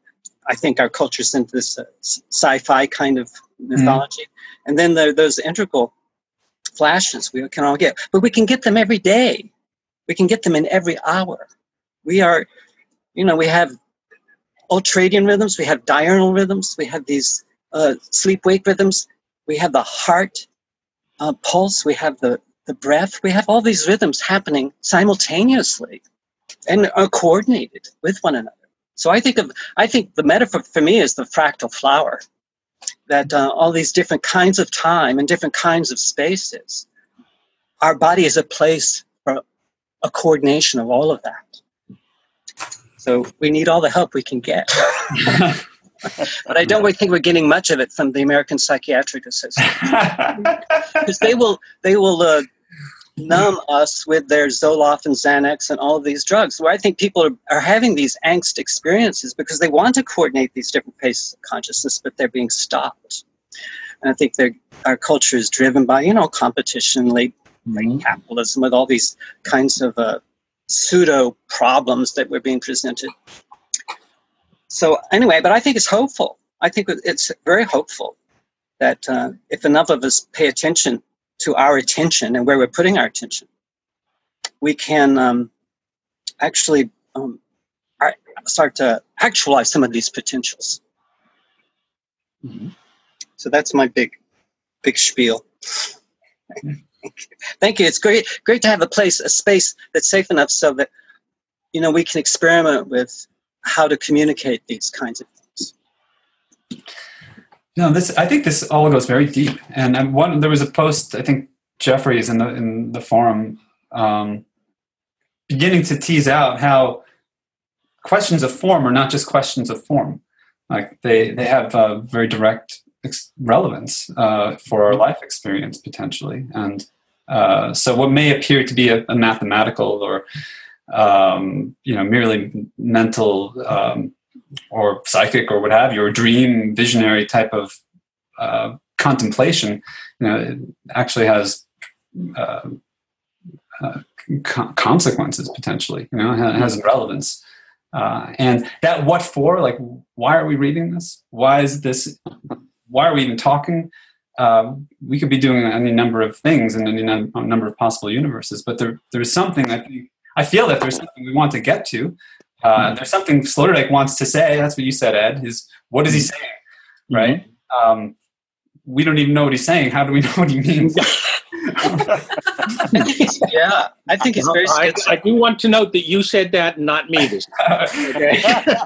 I think our culture's into this uh, sci-fi kind of mythology. Mm. And then there, those integral flashes we can all get. But we can get them every day. We can get them in every hour. We are, you know, we have ultradian rhythms, we have diurnal rhythms, we have these uh, sleep-wake rhythms, we have the heart uh, pulse, we have the, the breath, we have all these rhythms happening simultaneously and are coordinated with one another. So I think of, I think the metaphor for me is the fractal flower, that uh, all these different kinds of time and different kinds of spaces, our body is a place for a coordination of all of that. So we need all the help we can get. But I don't think we're getting much of it from the American Psychiatric Association. Because they will, they will uh, numb us with their Zoloft and Xanax and all of these drugs. Where I think people are, are having these angst experiences because they want to coordinate these different paces of consciousness, but they're being stopped. And I think our culture is driven by, you know, competition, late, late mm-hmm. capitalism, with all these kinds of uh, pseudo problems that we're being presented. So anyway, but I think it's hopeful. I think it's very hopeful that uh, if enough of us pay attention to our attention and where we're putting our attention, we can um, actually um, start to actualize some of these potentials. Mm-hmm. So that's my big, big spiel. Thank you. Thank you. It's great, great to have a place, a space that's safe enough so that, you know, we can experiment with how to communicate these kinds of things. No, this, I think this all goes very deep. And, and one, there was a post, I think Jeffrey is in the, in the forum, um, beginning to tease out how questions of form are not just questions of form. Like they, they have a very direct ex- relevance uh, for our life experience potentially. And uh, so what may appear to be a, a mathematical or um, you know, merely mental um, or psychic or what have you, or dream visionary type of uh, contemplation, you know, it actually has uh, uh, co- consequences potentially, you know, it has relevance. Uh, and that what for, like, why are we reading this? Why is this, why are we even talking? Uh, we could be doing any number of things in any num- number of possible universes, but there, there's something I think, I feel that there's something we want to get to. Uh, there's something Sloterdijk wants to say. That's what you said, Ed, is what is he saying, right? Um, we don't even know what he's saying. How do we know what he means? Yeah, I think it's very I, I do want to note that you said that, not me this time. Okay?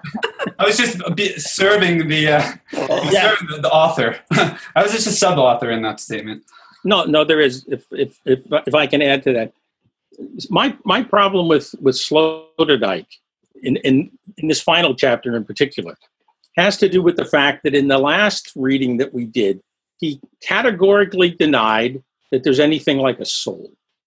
I was just serving the, uh, yeah. serving the, the author. I was just a sub-author in that statement. No, no, there is. If if if, if I can add to that, my my problem with with Sloterdijk in, in in this final chapter in particular has to do with the fact that in the last reading that we did, he categorically denied that there's anything like a soul.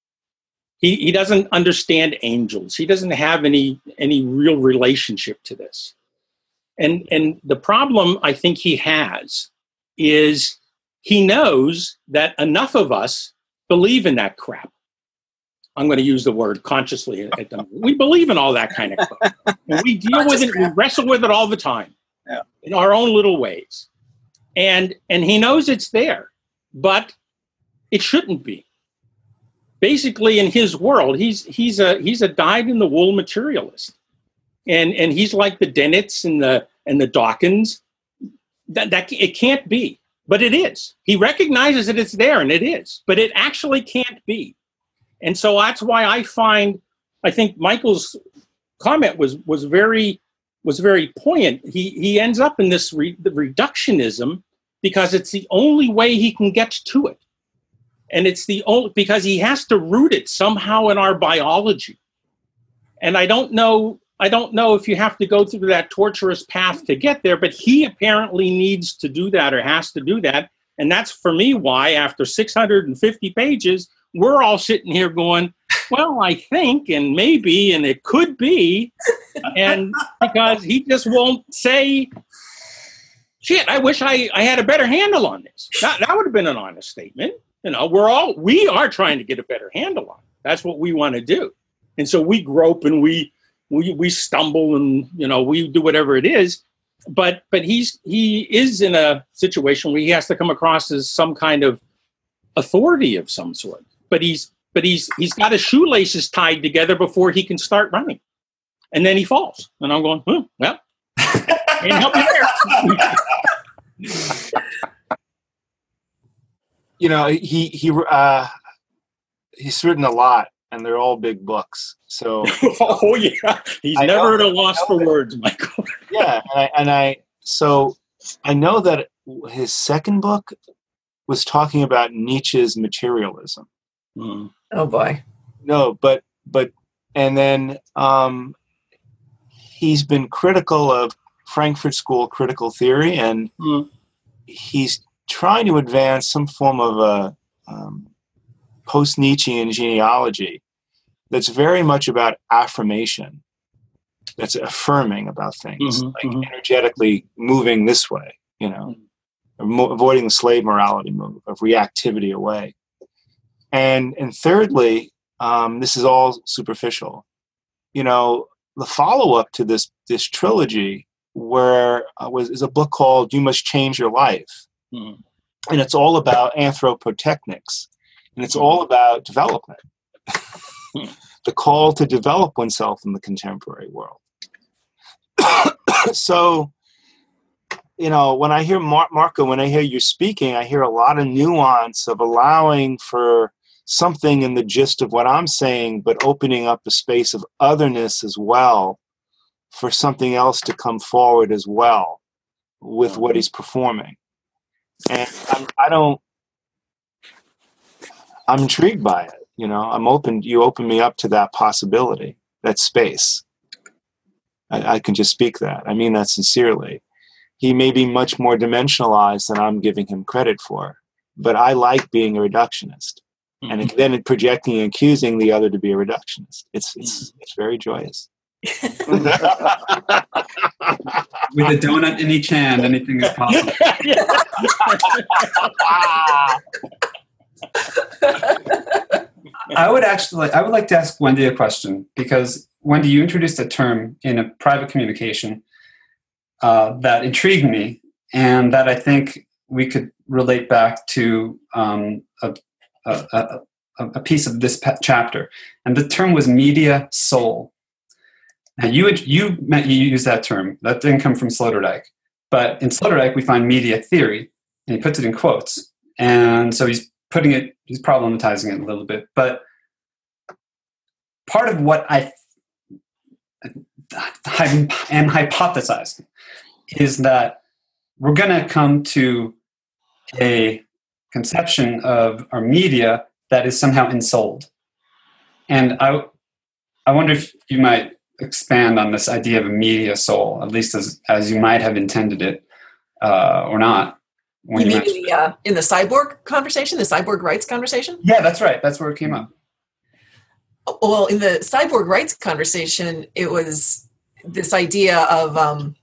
He he doesn't understand angels. He doesn't have any any real relationship to this. And and the problem I think he has is he knows that enough of us believe in that crap. I'm going to use the word consciously. At the, we believe in all that kind of crap. And we deal with it, we wrestle with it all the time, yeah. in our own little ways. And and he knows it's there, but it shouldn't be. Basically, in his world, he's he's a he's a dyed-in-the-wool materialist, and and he's like the Dennett's and the and the Dawkins. That that it can't be, but it is. He recognizes that it's there, and it is, but it actually can't be. And so that's why I find, I think Michael's comment was was very was very poignant. He he ends up in this re, the reductionism because it's the only way he can get to it. And it's the only, because he has to root it somehow in our biology. And I don't know, I don't know if you have to go through that torturous path to get there, but he apparently needs to do that or has to do that. And that's for me why after six hundred fifty pages, we're all sitting here going, well, I think, and maybe, and it could be. And because he just won't say, shit, I wish I, I had a better handle on this. That, that would have been an honest statement. You know, we're all, we are trying to get a better handle on it. That's what we want to do. And so we grope and we, we, we stumble and, you know, we do whatever it is. but but he's he is in a situation where he has to come across as some kind of authority of some sort. But he's but he's he's got his shoelaces tied together before he can start running, and then he falls. And I'm going, hmm, well, can't help you there. You know, he he uh, he's written a lot, and they're all big books. So, oh yeah, he's I never know, at a loss for that, words, Michael. Yeah, and I, and I so I know that his second book was talking about Nietzsche's materialism. Mm. Oh boy. No, but but and then um, he's been critical of Frankfurt School critical theory, and Mm. he's trying to advance some form of a um, post-Nietzschean genealogy that's very much about affirmation, that's affirming about things, Mm-hmm, like mm-hmm. energetically moving this way, you know, mo- avoiding the slave morality move of reactivity away. And and thirdly, um, this is all superficial. You know, the follow-up to this this trilogy where uh, was is a book called You Must Change Your Life. Mm. And it's all about anthropotechnics, and it's all about development, the call to develop oneself in the contemporary world. So, you know, when I hear Mar- Marco, when I hear you speaking, I hear a lot of nuance of allowing for something in the gist of what I'm saying, but opening up a space of otherness as well for something else to come forward as well with what he's performing. And I'm, I don't, I'm intrigued by it. You know, I'm open, you open me up to that possibility, that space. I, I can just speak that. I mean that sincerely. He may be much more dimensionalized than I'm giving him credit for, but I like being a reductionist. Mm-hmm. And it, then projecting and accusing the other to be a reductionist. It's, it's, it's very joyous. With a donut in each hand, anything is possible. I would actually, I would like to ask Wendy a question, because Wendy, you introduced a term in a private communication uh, that intrigued me, and that I think we could relate back to um, a, a, a, a piece of this chapter. And the term was media soul. Now, you you meant you used that term. That didn't come from Sloterdijk. But in Sloterdijk, we find media theory, and he puts it in quotes. And so he's putting it, he's problematizing it a little bit. But part of what I am hypothesizing is that we're going to come to a conception of our media that is somehow ensouled. And I, I wonder if you might expand on this idea of a media soul, at least as as you might have intended it, uh, or not. When you, you mean the, uh, in the cyborg conversation, the cyborg rights conversation? Yeah, that's right. That's where it came up. Well, in the cyborg rights conversation, it was this idea of um,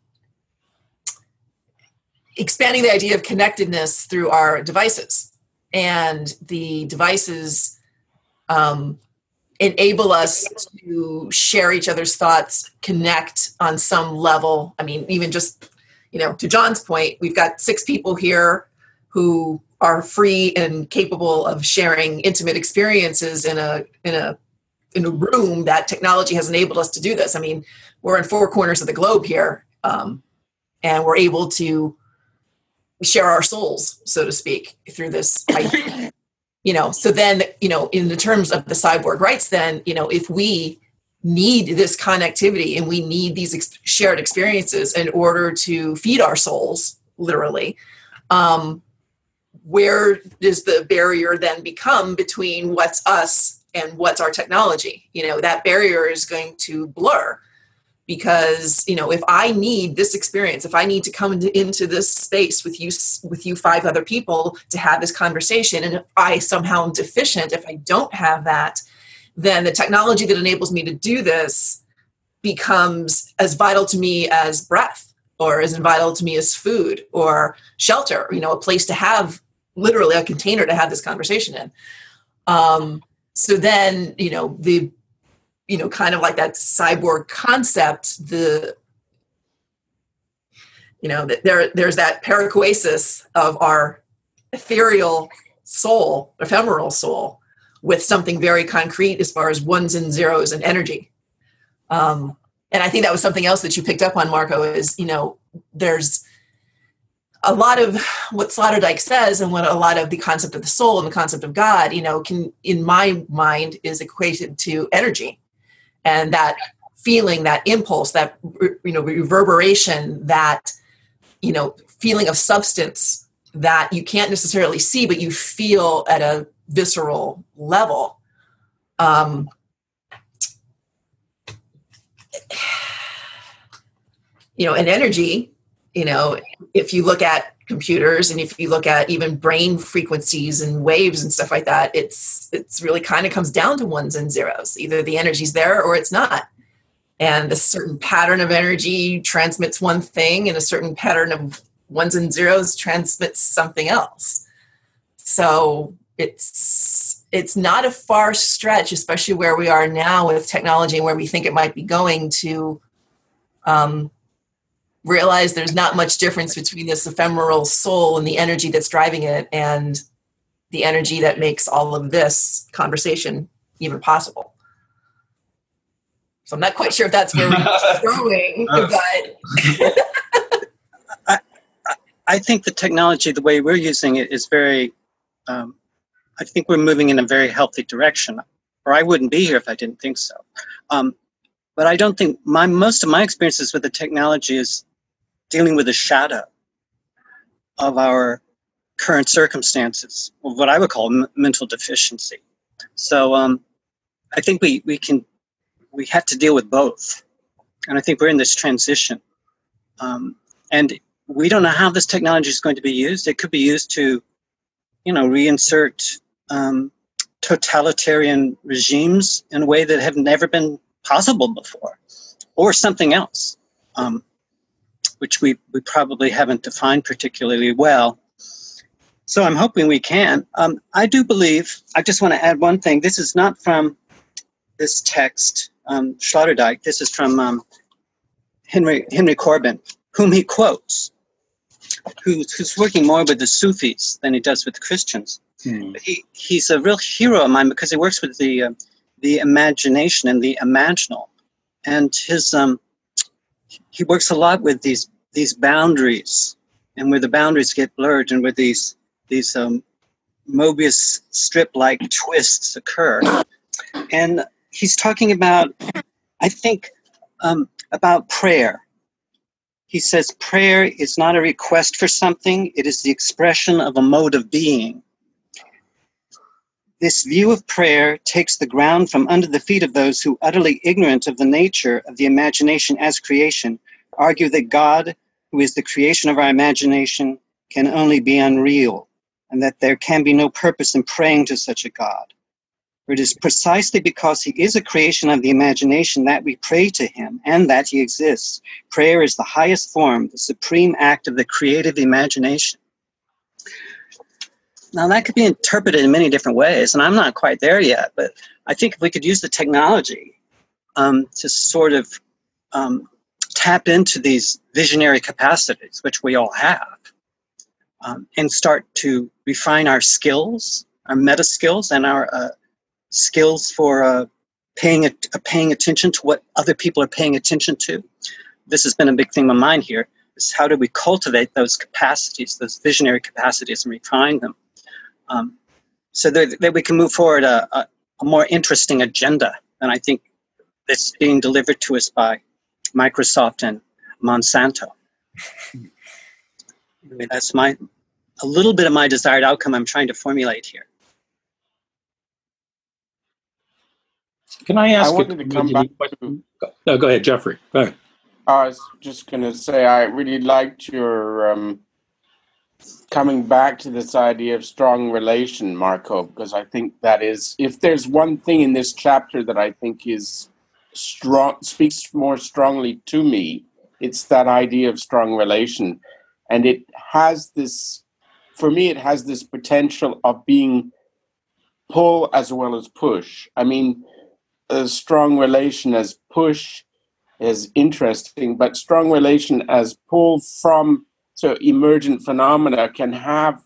expanding the idea of connectedness through our devices. And the devices um, enable us to share each other's thoughts, connect on some level. I mean, even just, you know, to John's point, we've got six people here who are free and capable of sharing intimate experiences in a in a in a room that technology has enabled us to do this. I mean, we're in four corners of the globe here, um, and we're able to share our souls, so to speak, through this idea. You know, so then, you know, in the terms of the cyborg rights, then, you know, if we need this connectivity and we need these ex- shared experiences in order to feed our souls, literally, um, where does the barrier then become between what's us and what's our technology? You know, that barrier is going to blur. Because, you know, if I need this experience, if I need to come into, into this space with you, with you five other people to have this conversation, and if I somehow am deficient, if I don't have that, then the technology that enables me to do this becomes as vital to me as breath, or as vital to me as food or shelter, you know, a place to have, literally a container to have this conversation in. Um, so then, you know, the you know, kind of like that cyborg concept, the You know, that there there's that perichoesis of our ethereal soul, ephemeral soul, with something very concrete as far as ones and zeros and energy. Um, and I think that was something else that you picked up on, Marco, is, you know, there's a lot of what Sloterdijk says and what a lot of the concept of the soul and the concept of God, you know, can, in my mind, is equated to energy. And that feeling, that impulse, that, you know, reverberation, that, you know, feeling of substance that you can't necessarily see, but you feel at a visceral level. Um, you know, and energy, you know, if you look at computers and if you look at even brain frequencies and waves and stuff like that, it's it's really kind of comes down to ones and zeros. Either the energy's there or it's not. And a certain pattern of energy transmits one thing, and a certain pattern of ones and zeros transmits something else. So it's it's not a far stretch, especially where we are now with technology and where we think it might be going, to um, realize there's not much difference between this ephemeral soul and the energy that's driving it and the energy that makes all of this conversation even possible. So I'm not quite sure if that's where we're going, but I, I think the technology, the way we're using it, is very, um, I think we're moving in a very healthy direction, or I wouldn't be here if I didn't think so. Um, but I don't think, my most of my experiences with the technology is dealing with the shadow of our current circumstances, of what I would call m- mental deficiency. So um, I think we, we can, we have to deal with both. And I think we're in this transition. Um, and we don't know how this technology is going to be used. It could be used to, you know, reinsert um, totalitarian regimes in a way that have never been possible before, or something else, um, which we, we probably haven't defined particularly well. So I'm hoping we can. Um, I do believe, I just want to add one thing. This is not from this text, um, Sloterdijk. This is from um, Henry Henry Corbin, whom he quotes, who's, who's working more with the Sufis than he does with Christians. Hmm. He he's a real hero of mine because he works with the uh, the imagination and the imaginal, and his um he works a lot with these these boundaries, and where the boundaries get blurred, and where these these um, Mobius strip-like twists occur, and he's talking about, I think, um, about prayer. He says prayer is not a request for something; it is the expression of a mode of being. This view of prayer takes the ground from under the feet of those who, utterly ignorant of the nature of the imagination as creation, argue that God, who is the creation of our imagination, can only be unreal, and that there can be no purpose in praying to such a God. For it is precisely because he is a creation of the imagination that we pray to him, and that he exists. Prayer is the highest form, the supreme act of the creative imagination. Now, that could be interpreted in many different ways, and I'm not quite there yet, but I think if we could use the technology um, to sort of um, tap into these visionary capacities, which we all have, um, and start to refine our skills, our meta skills, and our uh, skills for uh, paying, a, uh, paying attention to what other people are paying attention to. This has been a big theme of mine here, is how do we cultivate those capacities, those visionary capacities, and refine them? Um, so that, that we can move forward a, a, a more interesting agenda than I think that's being delivered to us by Microsoft and Monsanto. I mean, that's my a little bit of my desired outcome I'm trying to formulate here. Can I ask I wanted a to come back to, no, go ahead, Jeffrey. Go ahead. I was just going to say I really liked your um, coming back to this idea of strong relation, Marco, because I think that is, if there's one thing in this chapter that I think is strong, speaks more strongly to me, it's that idea of strong relation. And it has this, for me, it has this potential of being pull as well as push. I mean, a strong relation as push is interesting, but strong relation as pulled from so emergent phenomena can have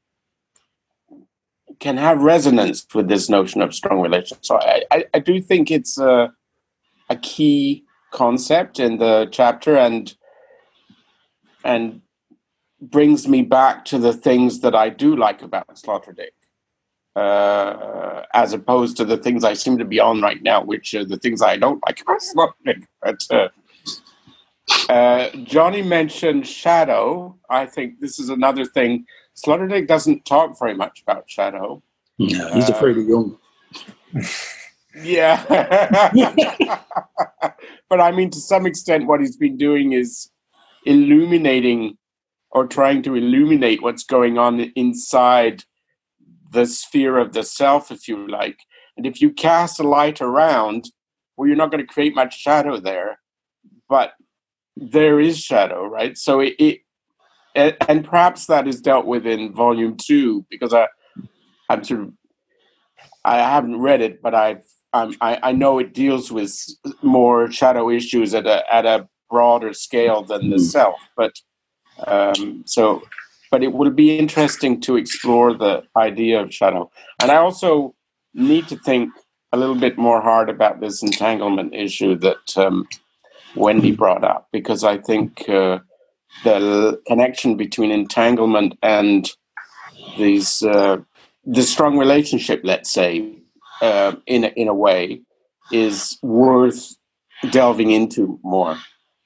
can have resonance with this notion of strong relation. So I, I, I do think it's a, a key concept in the chapter, and and brings me back to the things that I do like about Sloterdijk, uh, as opposed to the things I seem to be on right now, which are the things I don't like about Sloterdijk. But uh, uh, Johnny mentioned shadow. I think this is another thing. Sloterdijk doesn't talk very much about shadow. No, he's uh, afraid of Jung. Yeah. But I mean, to some extent, what he's been doing is illuminating or trying to illuminate what's going on inside the sphere of the self, if you like. And if you cast a light around, well, you're not going to create much shadow there, but there is shadow, right? So it, it and, and perhaps that is dealt with in volume two, because I, I'm sort of, I haven't read it, but I've, I'm, I, I know it deals with more shadow issues at a at a broader scale than the self, but um, so, but it will be interesting to explore the idea of shadow. And I also need to think a little bit more hard about this entanglement issue that um, Wendy brought up, because I think uh, the connection between entanglement and these uh, the strong relationship, let's say, uh, in a, in a way, is worth delving into more.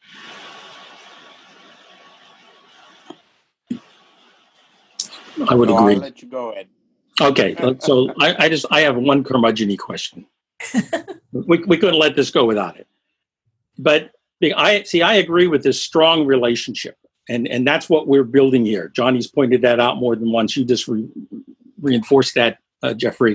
I would so agree. I'll let you go, Ed. Okay, so I, I just I have one curmudgeon-y question. we we couldn't let this go without it. But I see. I agree with this strong relationship, and and that's what we're building here. Johnny's pointed that out more than once. You just re, reinforced that, uh, Jeffrey.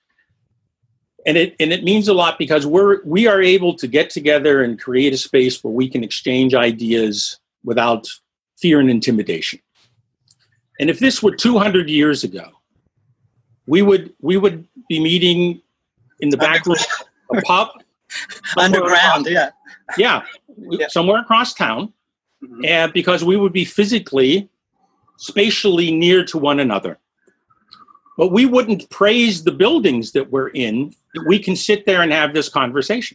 And it and it means a lot, because we're we are able to get together and create a space where we can exchange ideas without fear and intimidation. And if this were two hundred years ago, we would we would be meeting in the back room of a pub. Underground, yeah. Yeah, Yeah. somewhere across town. Mhm. And because we would be physically, spatially near to one another. But we wouldn't praise the buildings that we're in, that we can sit there and have this conversation.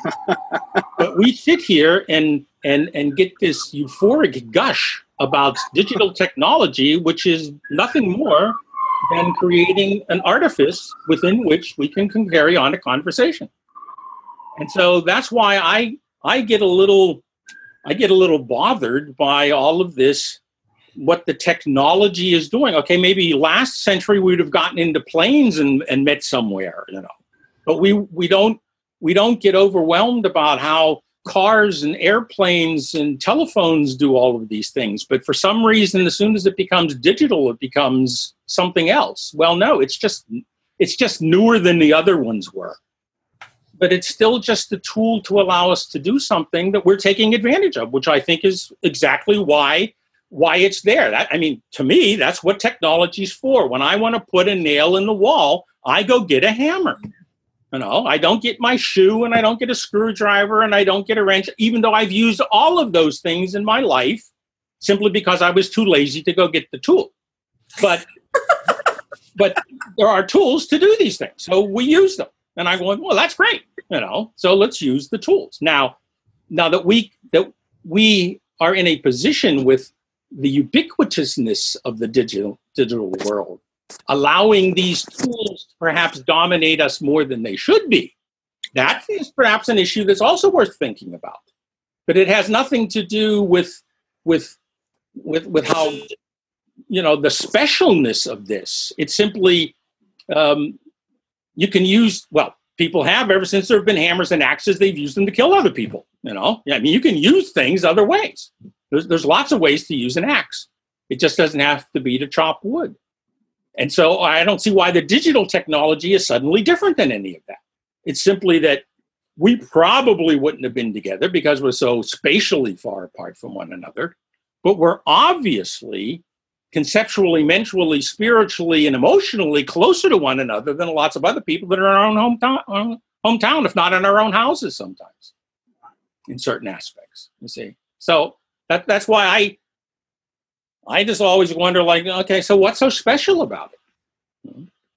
But we sit here and, and, and get this euphoric gush about digital technology, which is nothing more than creating an artifice within which we can carry on a conversation. And so that's why I I get a little I get a little bothered by all of this, what the technology is doing. Okay, maybe last century we would have gotten into planes and, and met somewhere, you know. But we we don't we don't get overwhelmed about how cars and airplanes and telephones do all of these things. But for some reason, as soon as it becomes digital, it becomes something else. Well, no, it's just it's just newer than the other ones were. But it's still just a tool to allow us to do something that we're taking advantage of, which I think is exactly why why it's there. That, I mean, to me, that's what technology's for. When I want to put a nail in the wall, I go get a hammer. You know, I don't get my shoe, and I don't get a screwdriver, and I don't get a wrench, even though I've used all of those things in my life simply because I was too lazy to go get the tool. But but there are tools to do these things, so we use them. And I go, well, that's great, you know. So let's use the tools now. Now that we that we are in a position with the ubiquitousness of the digital digital world, allowing these tools to perhaps dominate us more than they should be, that is perhaps an issue that's also worth thinking about. But it has nothing to do with with with with how, you know, the specialness of this. It's simply um, you can use, well, people have ever since there have been hammers and axes, they've used them to kill other people, you know? I mean, you can use things other ways. There's, there's lots of ways to use an axe. It just doesn't have to be to chop wood. And so I don't see why the digital technology is suddenly different than any of that. It's simply that we probably wouldn't have been together because we're so spatially far apart from one another, but we're obviously conceptually, mentally, spiritually, and emotionally closer to one another than lots of other people that are in our own hometown, hometown, if not in our own houses sometimes. in certain aspects. You see, so that that's why I I just always wonder, like, okay, so what's so special about it?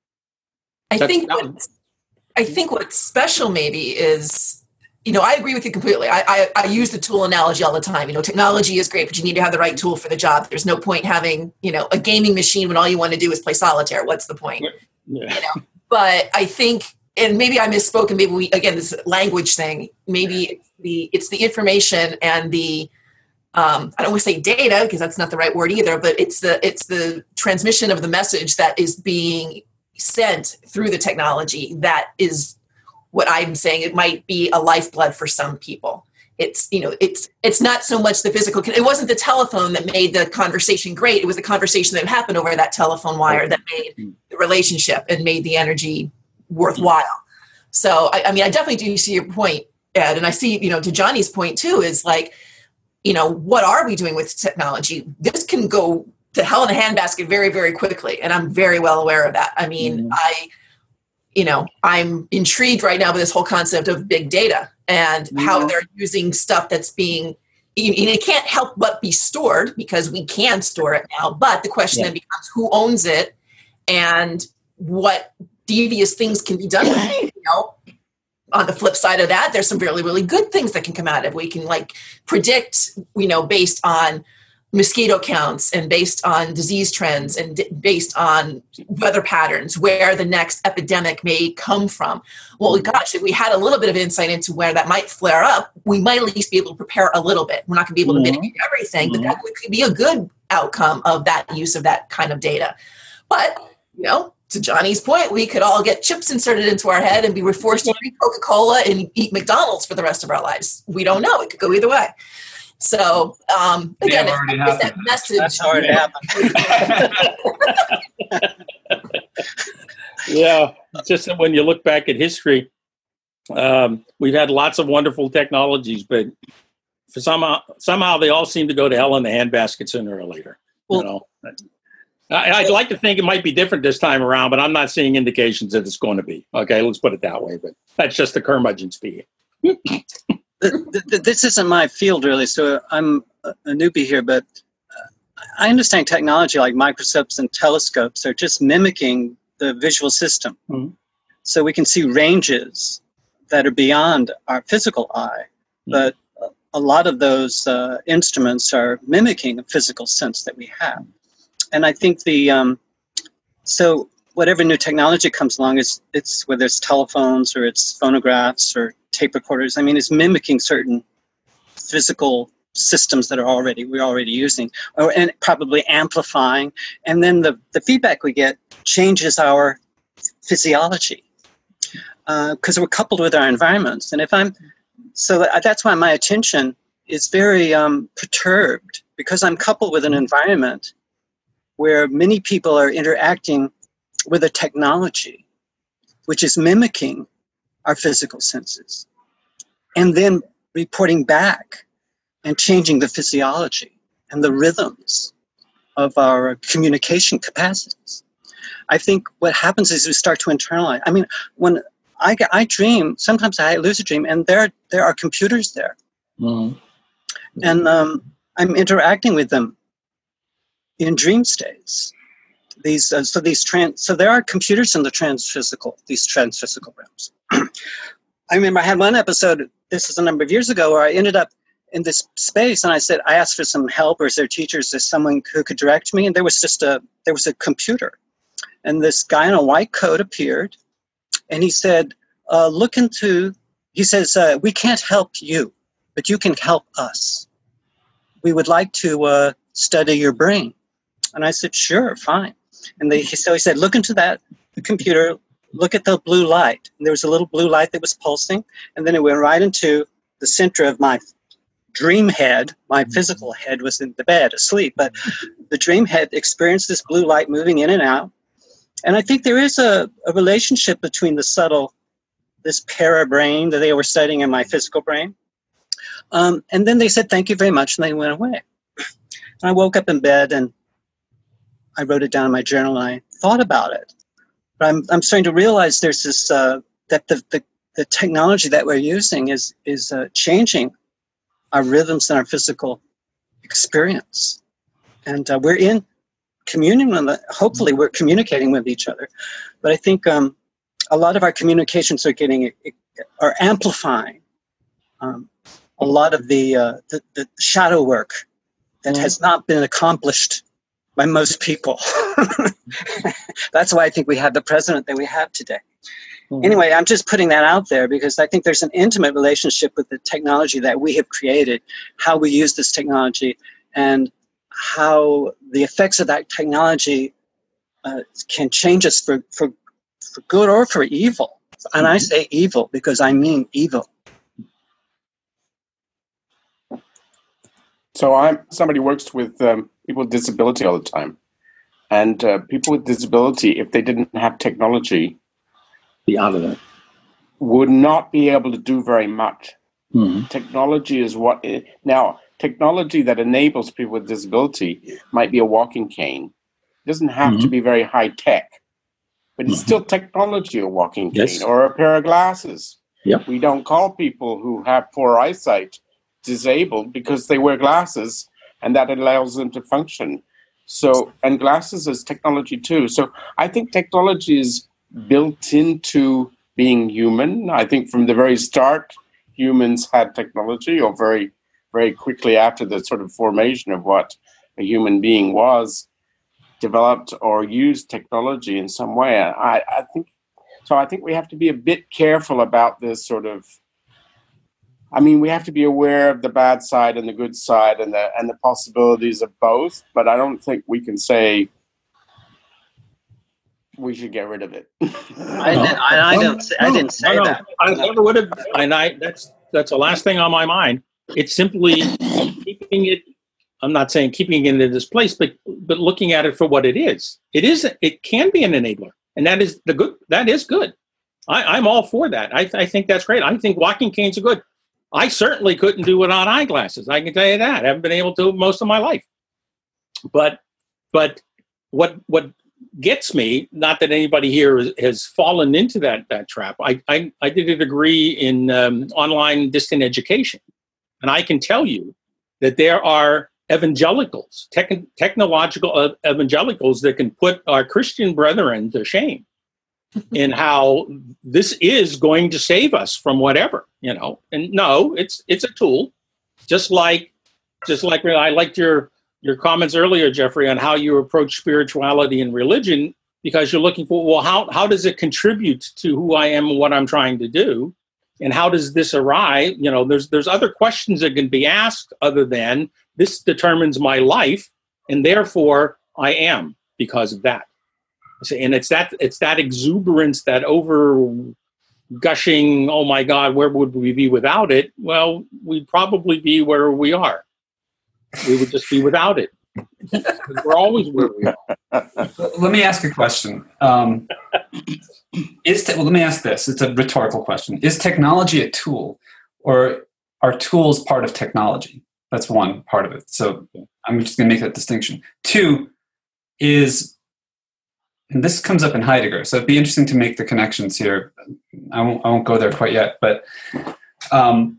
I That's- think that- what, I think what's special maybe is, you know, I agree with you completely. I, I, I use the tool analogy all the time. You know, technology is great, but you need to have the right tool for the job. There's no point having, you know, a gaming machine when all you want to do is play solitaire. What's the point? Yeah. You know, but I think, and maybe I misspoke, and maybe we, again, this language thing, maybe it's the, it's the information and the, um, I don't want to say data because that's not the right word either, but it's the, it's the transmission of the message that is being sent through the technology that is what I'm saying. It might be a lifeblood for some people. It's, you know, it's, it's not so much the physical, it wasn't the telephone that made the conversation great. It was the conversation that happened over that telephone wire that made the relationship and made the energy worthwhile. So, I, I mean, I definitely do see your point, Ed. And I see, you know, to Johnny's point too, is like, you know, what are we doing with technology? This can go to hell in a handbasket very, very quickly. And I'm very well aware of that. I mean, mm-hmm. I, you know, I'm intrigued right now with this whole concept of big data and mm-hmm. how they're using stuff that's being, it can't help but be stored because we can store it now. But the question yeah. then becomes who owns it and what devious things can be done with it, you know? On the flip side of that, there's some really, really good things that can come out of it. We can like predict, you know, based on mosquito counts and based on disease trends and d- based on weather patterns, where the next epidemic may come from. Well, gosh, if we had a little bit of insight into where that might flare up, we might at least be able to prepare a little bit. We're not going to be able to mitigate everything, but that could be a good outcome of that use of that kind of data. But, you know, to Johnny's point, we could all get chips inserted into our head and be forced to drink Coca-Cola and eat McDonald's for the rest of our lives. We don't know. It could go either way. So, um, again, yeah, it's, it's that message. That's already happened. Yeah, just that when you look back at history, um, we've had lots of wonderful technologies, but for somehow, somehow they all seem to go to hell in the handbasket sooner or later. Well, you know, I, I'd like to think it might be different this time around, but I'm not seeing indications that it's going to be. Okay, let's put it that way. But that's just the curmudgeon speaking. This isn't my field really, so I'm a newbie here, but I understand technology like microscopes and telescopes are just mimicking the visual system. Mm-hmm. So we can see ranges that are beyond our physical eye, mm-hmm. but a lot of those uh, instruments are mimicking a physical sense that we have. And I think the, um, so whatever new technology comes along, is it's whether it's telephones or it's phonographs or tape recorders, I mean, it's mimicking certain physical systems that are already, we're already using, or, and probably amplifying. And then the, the feedback we get changes our physiology because uh, we're coupled with our environments. And if I'm, so that's why my attention is very um, perturbed, because I'm coupled with an environment where many people are interacting with a technology which is mimicking our physical senses, and then reporting back and changing the physiology and the rhythms of our communication capacities. I think what happens is we start to internalize. I mean, when I, I dream, sometimes I lose a dream, and there, there are computers there. Mm-hmm. And um, I'm interacting with them in dream states. These uh, so these trans so there are computers in the transphysical these transphysical realms. I remember I had one episode. This was a number of years ago where I ended up in this space, and I said I asked for some help, or is there teachers, is someone who could direct me? And there was just a there was a computer, and this guy in a white coat appeared, and he said, uh, "Look into." He says, uh, "We can't help you, but you can help us. We would like to uh, study your brain." And I said, "Sure, fine." And they, so he said, "Look into that the computer, look at the blue light." And there was a little blue light that was pulsing, and then it went right into the center of my dream head. My physical head was in the bed asleep, but the dream head experienced this blue light moving in and out. And I think there is a, a relationship between the subtle, this para-brain that they were studying in my physical brain. Um, and then they said, "Thank you very much," and they went away. And I woke up in bed, and I wrote it down in my journal, and I thought about it. But I'm I'm starting to realize there's this uh, that the, the the technology that we're using is is uh, changing our rhythms and our physical experience. And uh, we're in communion with it. Hopefully we're communicating with each other. But I think um, a lot of our communications are getting, are amplifying um, a lot of the, uh, the, the shadow work that mm. has not been accomplished by most people. That's why I think we have the president that we have today. Mm. Anyway, I'm just putting that out there because I think there's an intimate relationship with the technology that we have created, how we use this technology, and how the effects of that technology uh, can change us for, for, for good or for evil. And I say evil because I mean evil. So I'm somebody who works with um, people with disability all the time. And uh, people with disability, if they didn't have technology, be out of that, would not be able to do very much. Mm-hmm. Technology is what it, now technology that enables people with disability might be a walking cane. It doesn't have mm-hmm. to be very high tech, but it's mm-hmm. still technology, a walking cane yes. or a pair of glasses. Yep. We don't call people who have poor eyesight disabled because they wear glasses and that allows them to function. So, and glasses is technology too. So I think technology is built into being human. I think from the very start, humans had technology, or very, very quickly after the sort of formation of what a human being was, developed or used technology in some way. I, I think, so I think we have to be a bit careful about this sort of, I mean, we have to be aware of the bad side and the good side and the and the possibilities of both, but I don't think we can say we should get rid of it. I, didn't, I, I, didn't, say, I didn't say no, no, that. I never would have, and I that's that's the last thing on my mind. It's simply keeping it, I'm not saying keeping it in this place, but but looking at it for what it is. It is, it can be an enabler, and that is the good, that is good. I, I'm all for that. I, I think that's great. I think walking canes are good. I certainly couldn't do without eyeglasses. I can tell you that. I haven't been able to most of my life. But but what what gets me, not that anybody here has, has fallen into that that trap. I I, I did a degree in um, online distant education, and I can tell you that there are evangelicals, tech, technological evangelicals that can put our Christian brethren to shame in how this is going to save us from whatever, you know. And no, it's it's a tool, just like just like I liked your your comments earlier, Jeffrey, on how you approach spirituality and religion, because you're looking for, well, how how does it contribute to who I am and what I'm trying to do, and how does this arrive? You know, there's there's other questions that can be asked other than this determines my life, and therefore I am because of that. And it's that it's that exuberance, that over gushing, oh my God, where would we be without it? Well, we'd probably be where we are. We would just be without it. We're always where we are. Let me ask a question. Um, is te- well, let me ask this. It's a rhetorical question. Is technology a tool, or are tools part of technology? That's one part of it. So I'm just going to make that distinction. Two is, and this comes up in Heidegger, so it'd be interesting to make the connections here. I won't, I won't go there quite yet, but um,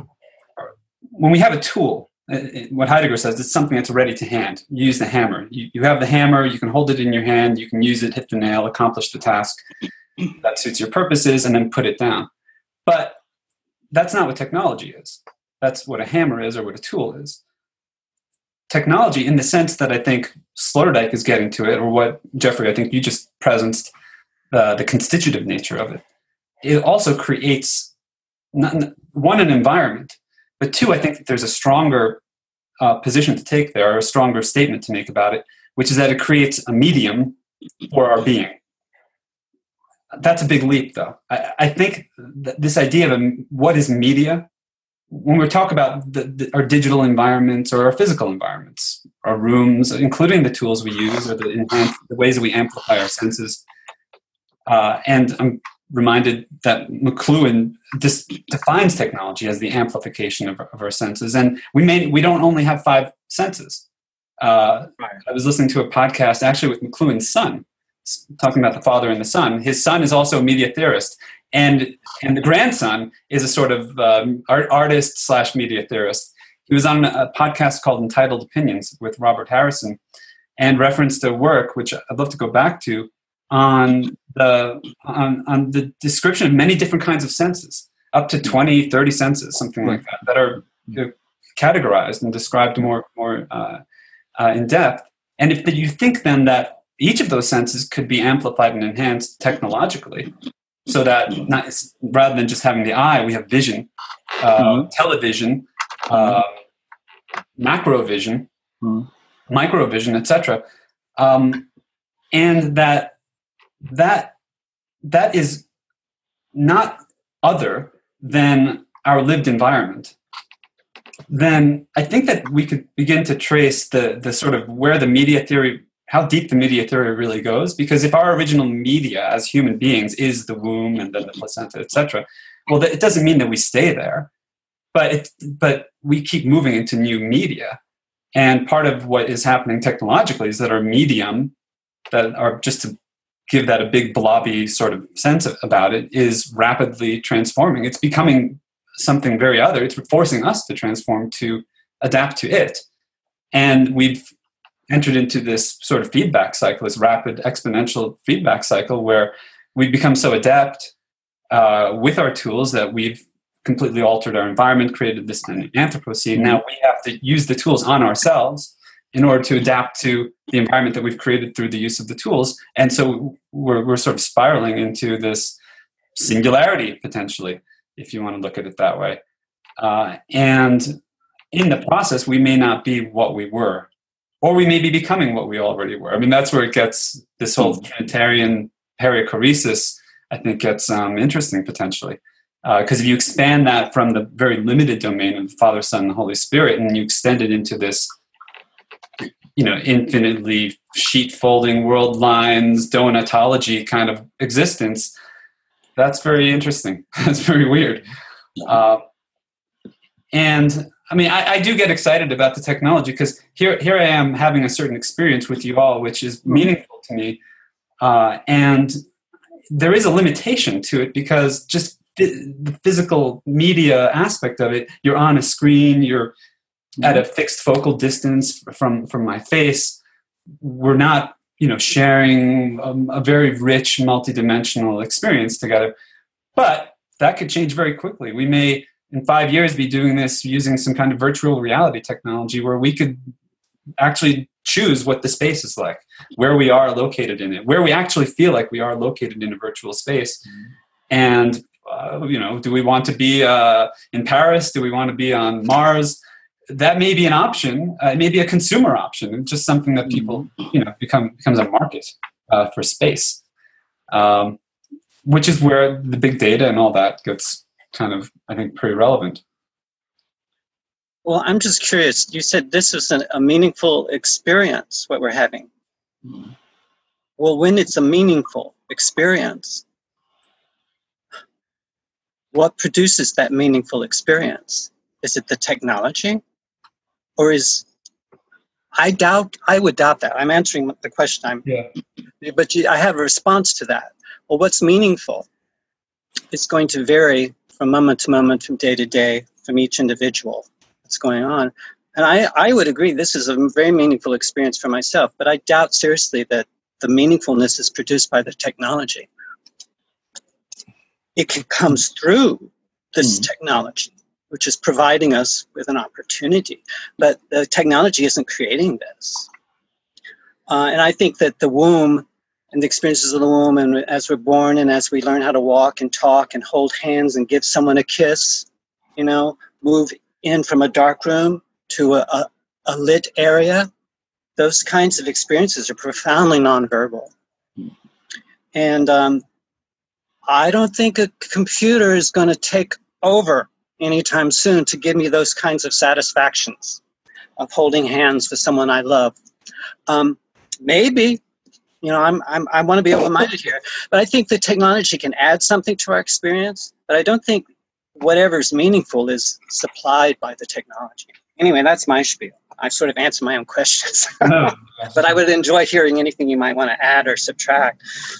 when we have a tool, what Heidegger says, it's something that's ready to hand. You use the hammer. You, you have the hammer, you can hold it in your hand, you can use it, hit the nail, accomplish the task that suits your purposes, and then put it down. But that's not what technology is. That's what a hammer is, or what a tool is. Technology, in the sense that I think Sloterdijk is getting to it, or what, Jeffrey, I think you just presenced, uh, the constitutive nature of it. It also creates, not, one, an environment, but two, I think that there's a stronger uh, position to take there, or a stronger statement to make about it, which is that it creates a medium for our being. That's a big leap, though. I, I think th- this idea of a, what is media, when we talk about the, the, our digital environments or our physical environments, our rooms, including the tools we use, or the, enhance, the ways that we amplify our senses, uh, and I'm reminded that McLuhan dis- defines technology as the amplification of, of our senses, and we may we don't only have five senses. Uh, I was listening to a podcast actually with McLuhan's son, talking about the father and the son. His son is also a media theorist, and and the grandson is a sort of um, art, artist slash media theorist. he was on a podcast called Entitled Opinions with Robert Harrison, and referenced a work which I'd love to go back to on the on, on the description of many different kinds of senses, up to twenty, thirty senses, something like that, that are you know, categorized and described more more uh, uh, in depth. And if you think then that each of those senses could be amplified and enhanced technologically, so that not, rather than just having the eye, we have vision, uh, mm-hmm. television, uh, macrovision, mm-hmm. microvision, et cetera, um, and that that that is not other than our lived environment. Then I think that we could begin to trace the the sort of where the media theory, how deep the media theory really goes. Because if our original media as human beings is the womb and then the placenta, et cetera, well, it doesn't mean that we stay there, but it, but we keep moving into new media. And part of what is happening technologically is that our medium, that are just to give that a big blobby sort of sense about it, is rapidly transforming. It's becoming something very other. It's forcing us to transform, to adapt to it. And we've entered into this sort of feedback cycle, this rapid exponential feedback cycle, where we've become so adept uh, with our tools that we've completely altered our environment, created this Anthropocene. Now we have to use the tools on ourselves in order to adapt to the environment that we've created through the use of the tools. And so we're, we're sort of spiraling into this singularity, potentially, if you want to look at it that way. Uh, and in the process, we may not be what we were, or we may be becoming what we already were. I mean, that's where it gets, this whole Trinitarian perichoresis, I think, gets um, interesting, potentially. Because uh, if you expand that from the very limited domain of the Father, Son, and the Holy Spirit, and you extend it into this, you know, infinitely sheet-folding world lines, donatology kind of existence, that's very interesting. That's very weird. Uh, and I mean, I, I do get excited about the technology, because here, here I am having a certain experience with you all, which is meaningful to me. Uh, and there is a limitation to it, because just the physical media aspect of it, you're on a screen, you're at a fixed focal distance from, from my face. We're not, you know, sharing a, a very rich, multidimensional experience together. But that could change very quickly. We may, in five years, be doing this using some kind of virtual reality technology where we could actually choose what the space is like, where we are located in it, where we actually feel like we are located in a virtual space. And, uh, you know, do we want to be uh, in Paris? Do we want to be on Mars? That may be an option. Uh, it may be a consumer option. It's just something that people, you know, become becomes a market uh, for space, um, which is where the big data and all that gets kind of, I think, pretty relevant. Well, I'm just curious. You said this is an, a meaningful experience, what we're having. Mm-hmm. Well, when it's a meaningful experience, what produces that meaningful experience? Is it the technology? Or is, I doubt, I would doubt that. I'm answering the question. I'm, yeah. But you, I have a response to that. Well, what's meaningful? It's going to vary from moment to moment, from day to day, from each individual that's going on. And I, I would agree this is a very meaningful experience for myself, but I doubt seriously that the meaningfulness is produced by the technology. It comes through this mm. technology, which is providing us with an opportunity. But the technology isn't creating this. Uh, and I think that the womb and the experiences of the womb, and as we're born and as we learn how to walk and talk and hold hands and give someone a kiss, you know, move in from a dark room to a, a, a lit area, those kinds of experiences are profoundly nonverbal. And um, I don't think a computer is going to take over anytime soon to give me those kinds of satisfactions of holding hands with someone I love. Um, maybe, you know, I'm, I'm, I want to be open-minded here, but I think the technology can add something to our experience, but I don't think whatever's meaningful is supplied by the technology. Anyway, that's my spiel. I sort of answered my own questions, no, but I would enjoy hearing anything you might want to add or subtract.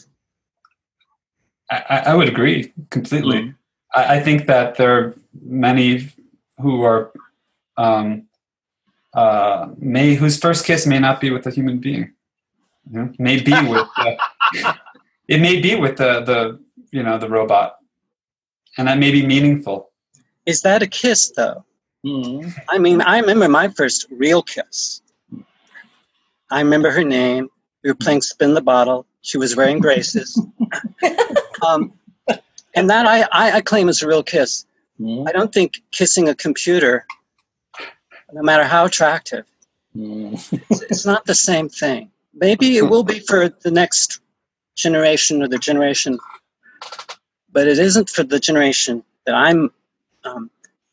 I, I would agree completely. Mm-hmm. I, I think that there are many who are um, uh, may whose first kiss may not be with a human being. You know? May be with the, it may be with the the you know the robot, and that may be meaningful. Is that a kiss, though? Mm-hmm. I mean, I remember my first real kiss. I remember her name. We were playing Spin the Bottle. She was wearing braces. um, and that I, I, I claim is a real kiss. Mm-hmm. I don't think kissing a computer, no matter how attractive, Mm-hmm. it's, it's not the same thing. Maybe it will be for the next generation or the generation, but it isn't for the generation that I'm um,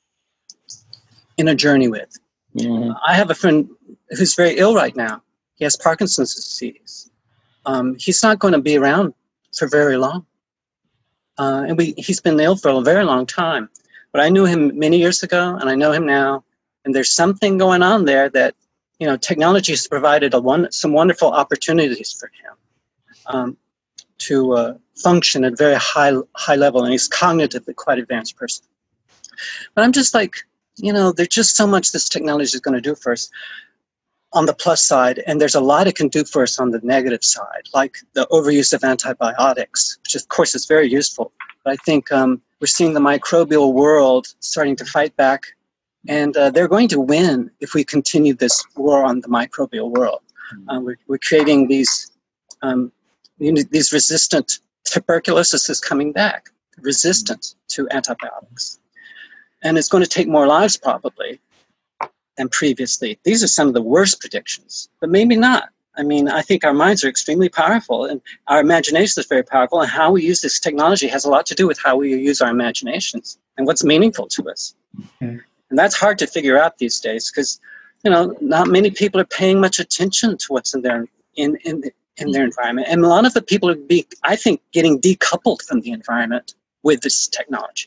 in a journey with. Mm-hmm. I have a friend who's very ill right now. He has Parkinson's disease. Um, he's not going to be around for very long. Uh, and we, he's been ill for a very long time. But I knew him many years ago, and I know him now. And there's something going on there that, you know, technology has provided a one, some wonderful opportunities for him um, to uh, function at a very high, high level. And he's cognitively quite advanced person. But I'm just like, you know, there's just so much this technology is going to do for us on the plus side, and there's a lot it can do for us on the negative side, like the overuse of antibiotics, which of course is very useful. But I think um, we're seeing the microbial world starting to fight back, and uh, they're going to win if we continue this war on the microbial world. Uh, we're, we're creating these, um, you know, these resistant, tuberculosis is coming back, resistant to antibiotics. And it's going to take more lives probably than previously. These are some of the worst predictions, but maybe not. I mean, I think our minds are extremely powerful, and our imagination is very powerful, and how we use this technology has a lot to do with how we use our imaginations and what's meaningful to us. Mm-hmm. And that's hard to figure out these days because, you know, not many people are paying much attention to what's in their in in in their environment, and a lot of the people are, be, I think, getting decoupled from the environment with this technology.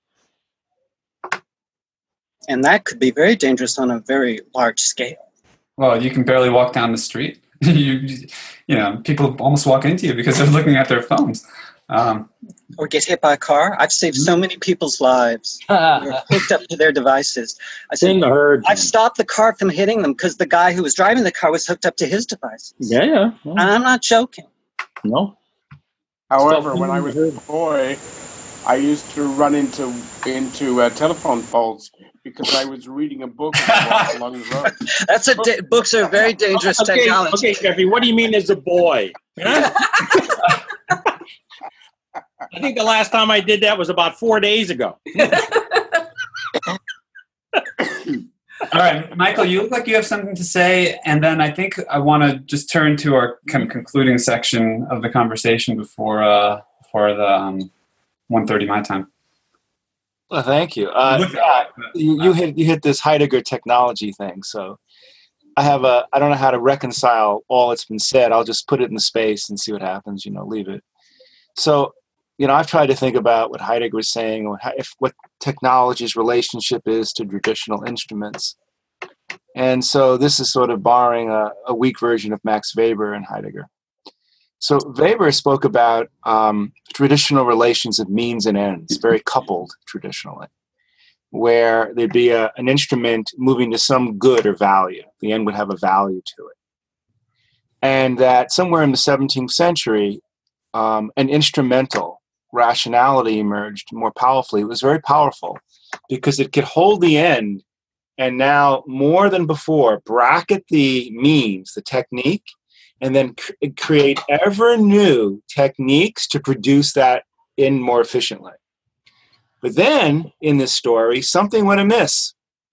And that could be very dangerous on a very large scale. Well, you can barely walk down the street. you, you know, people almost walk into you because they're looking at their phones. Um, or get hit by a car. I've saved so many people's lives. They're hooked up to their devices. I said, In the herd. I've stopped the car from hitting them because the guy who was driving the car was hooked up to his devices. Yeah, yeah. yeah. And I'm not joking. No. However, when I was a boy, I used to run into into uh, telephone poles because I was reading a book along the road. That's a da- books are very dangerous okay, technology. Okay, Jeffrey, what do you mean as a boy? Huh? I think the last time I did that was about four days ago. All right, Michael, you look like you have something to say, and then I think I want to just turn to our kind of concluding section of the conversation before uh, before the um, one thirty my time. Well, thank you. Uh, yeah, you, you hit you hit this Heidegger technology thing. So I have a I don't know how to reconcile all that's been said. I'll just put it in the space and see what happens. You know, leave it. So you know, I've tried to think about what Heidegger was saying, or if what technology's relationship is to traditional instruments. And so this is sort of borrowing a, a weak version of Max Weber and Heidegger. So Weber spoke about um, traditional relations of means and ends, very coupled traditionally, where there'd be a, an instrument moving to some good or value. The end would have a value to it. And that somewhere in the seventeenth century, um, an instrumental rationality emerged more powerfully. It was very powerful because it could hold the end and now, more than before, bracket the means, the technique, and then cr- create ever new techniques to produce that end more efficiently. But then, in this story, something went amiss.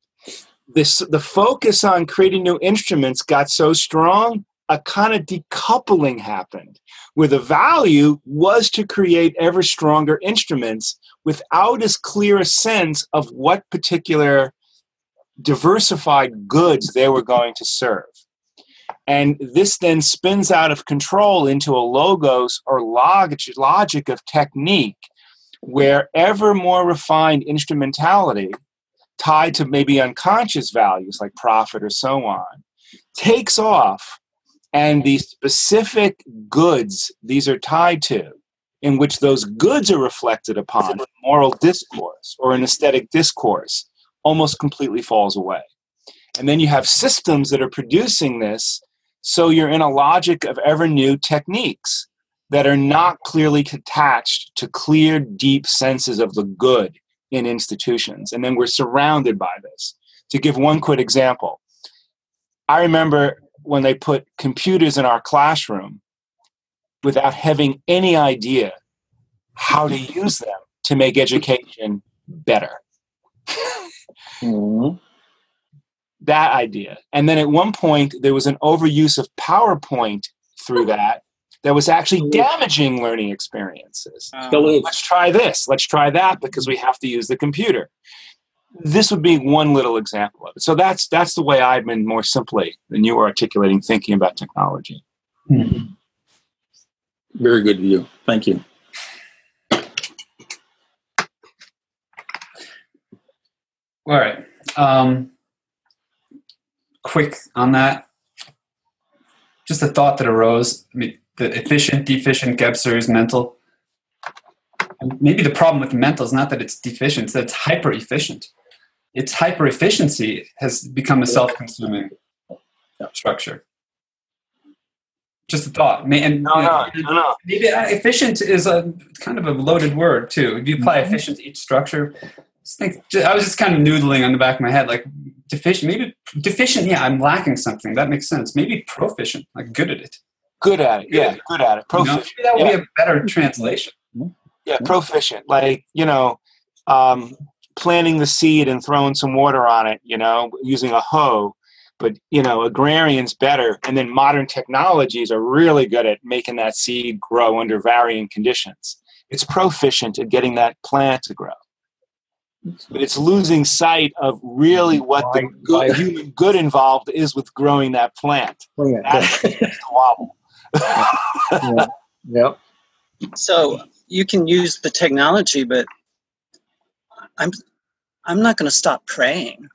This, the focus on creating new instruments got so strong, a kind of decoupling happened, where the value was to create ever stronger instruments without as clear a sense of what particular diversified goods they were going to serve. And this then spins out of control into a logos or log- logic of technique, where ever more refined instrumentality tied to maybe unconscious values like profit or so on takes off, and the specific goods these are tied to, in which those goods are reflected upon in moral discourse or an aesthetic discourse, almost completely falls away. And then you have systems that are producing this, so you're in a logic of ever new techniques that are not clearly attached to clear, deep senses of the good in institutions. And then we're surrounded by this. To give one quick example, I remember when they put computers in our classroom without having any idea how to use them to make education better. Mm-hmm. That idea. And then at one point, there was an overuse of PowerPoint through that that was actually damaging learning experiences. Still is. Let's try this. Let's try that because we have to use the computer. This would be one little example of it. So that's that's the way I've been more simply than you were articulating thinking about technology. Mm-hmm. Very good view. Thank you. All right. Um, quick on that. Just a thought that arose. I mean, the efficient, deficient, Gebser is mental. And maybe the problem with mental is not that it's deficient, it's that it's hyper efficient. Its hyper efficiency has become a self-consuming structure. Just a thought. And, No, no, no, no. Maybe efficient is a kind of a loaded word too. If you apply efficient to each structure, just think, I was just kind of noodling on the back of my head, like deficient. Maybe deficient. Yeah, I'm lacking something. That makes sense. Maybe proficient, like good at it. Good at it. Yeah, good at it. You know, Proficient. maybe that would Yeah. be a better translation. Yeah, proficient. Like, you know, um, planting the seed and throwing some water on it, you know, using a hoe. But, you know, agrarian's better. And then modern technologies are really good at making that seed grow under varying conditions. It's proficient at getting that plant to grow. But it's losing sight of really what the good, human good involved is with growing that plant. That's the wobble. Yeah. Yep. So you can use the technology, but I'm I'm not going to stop praying.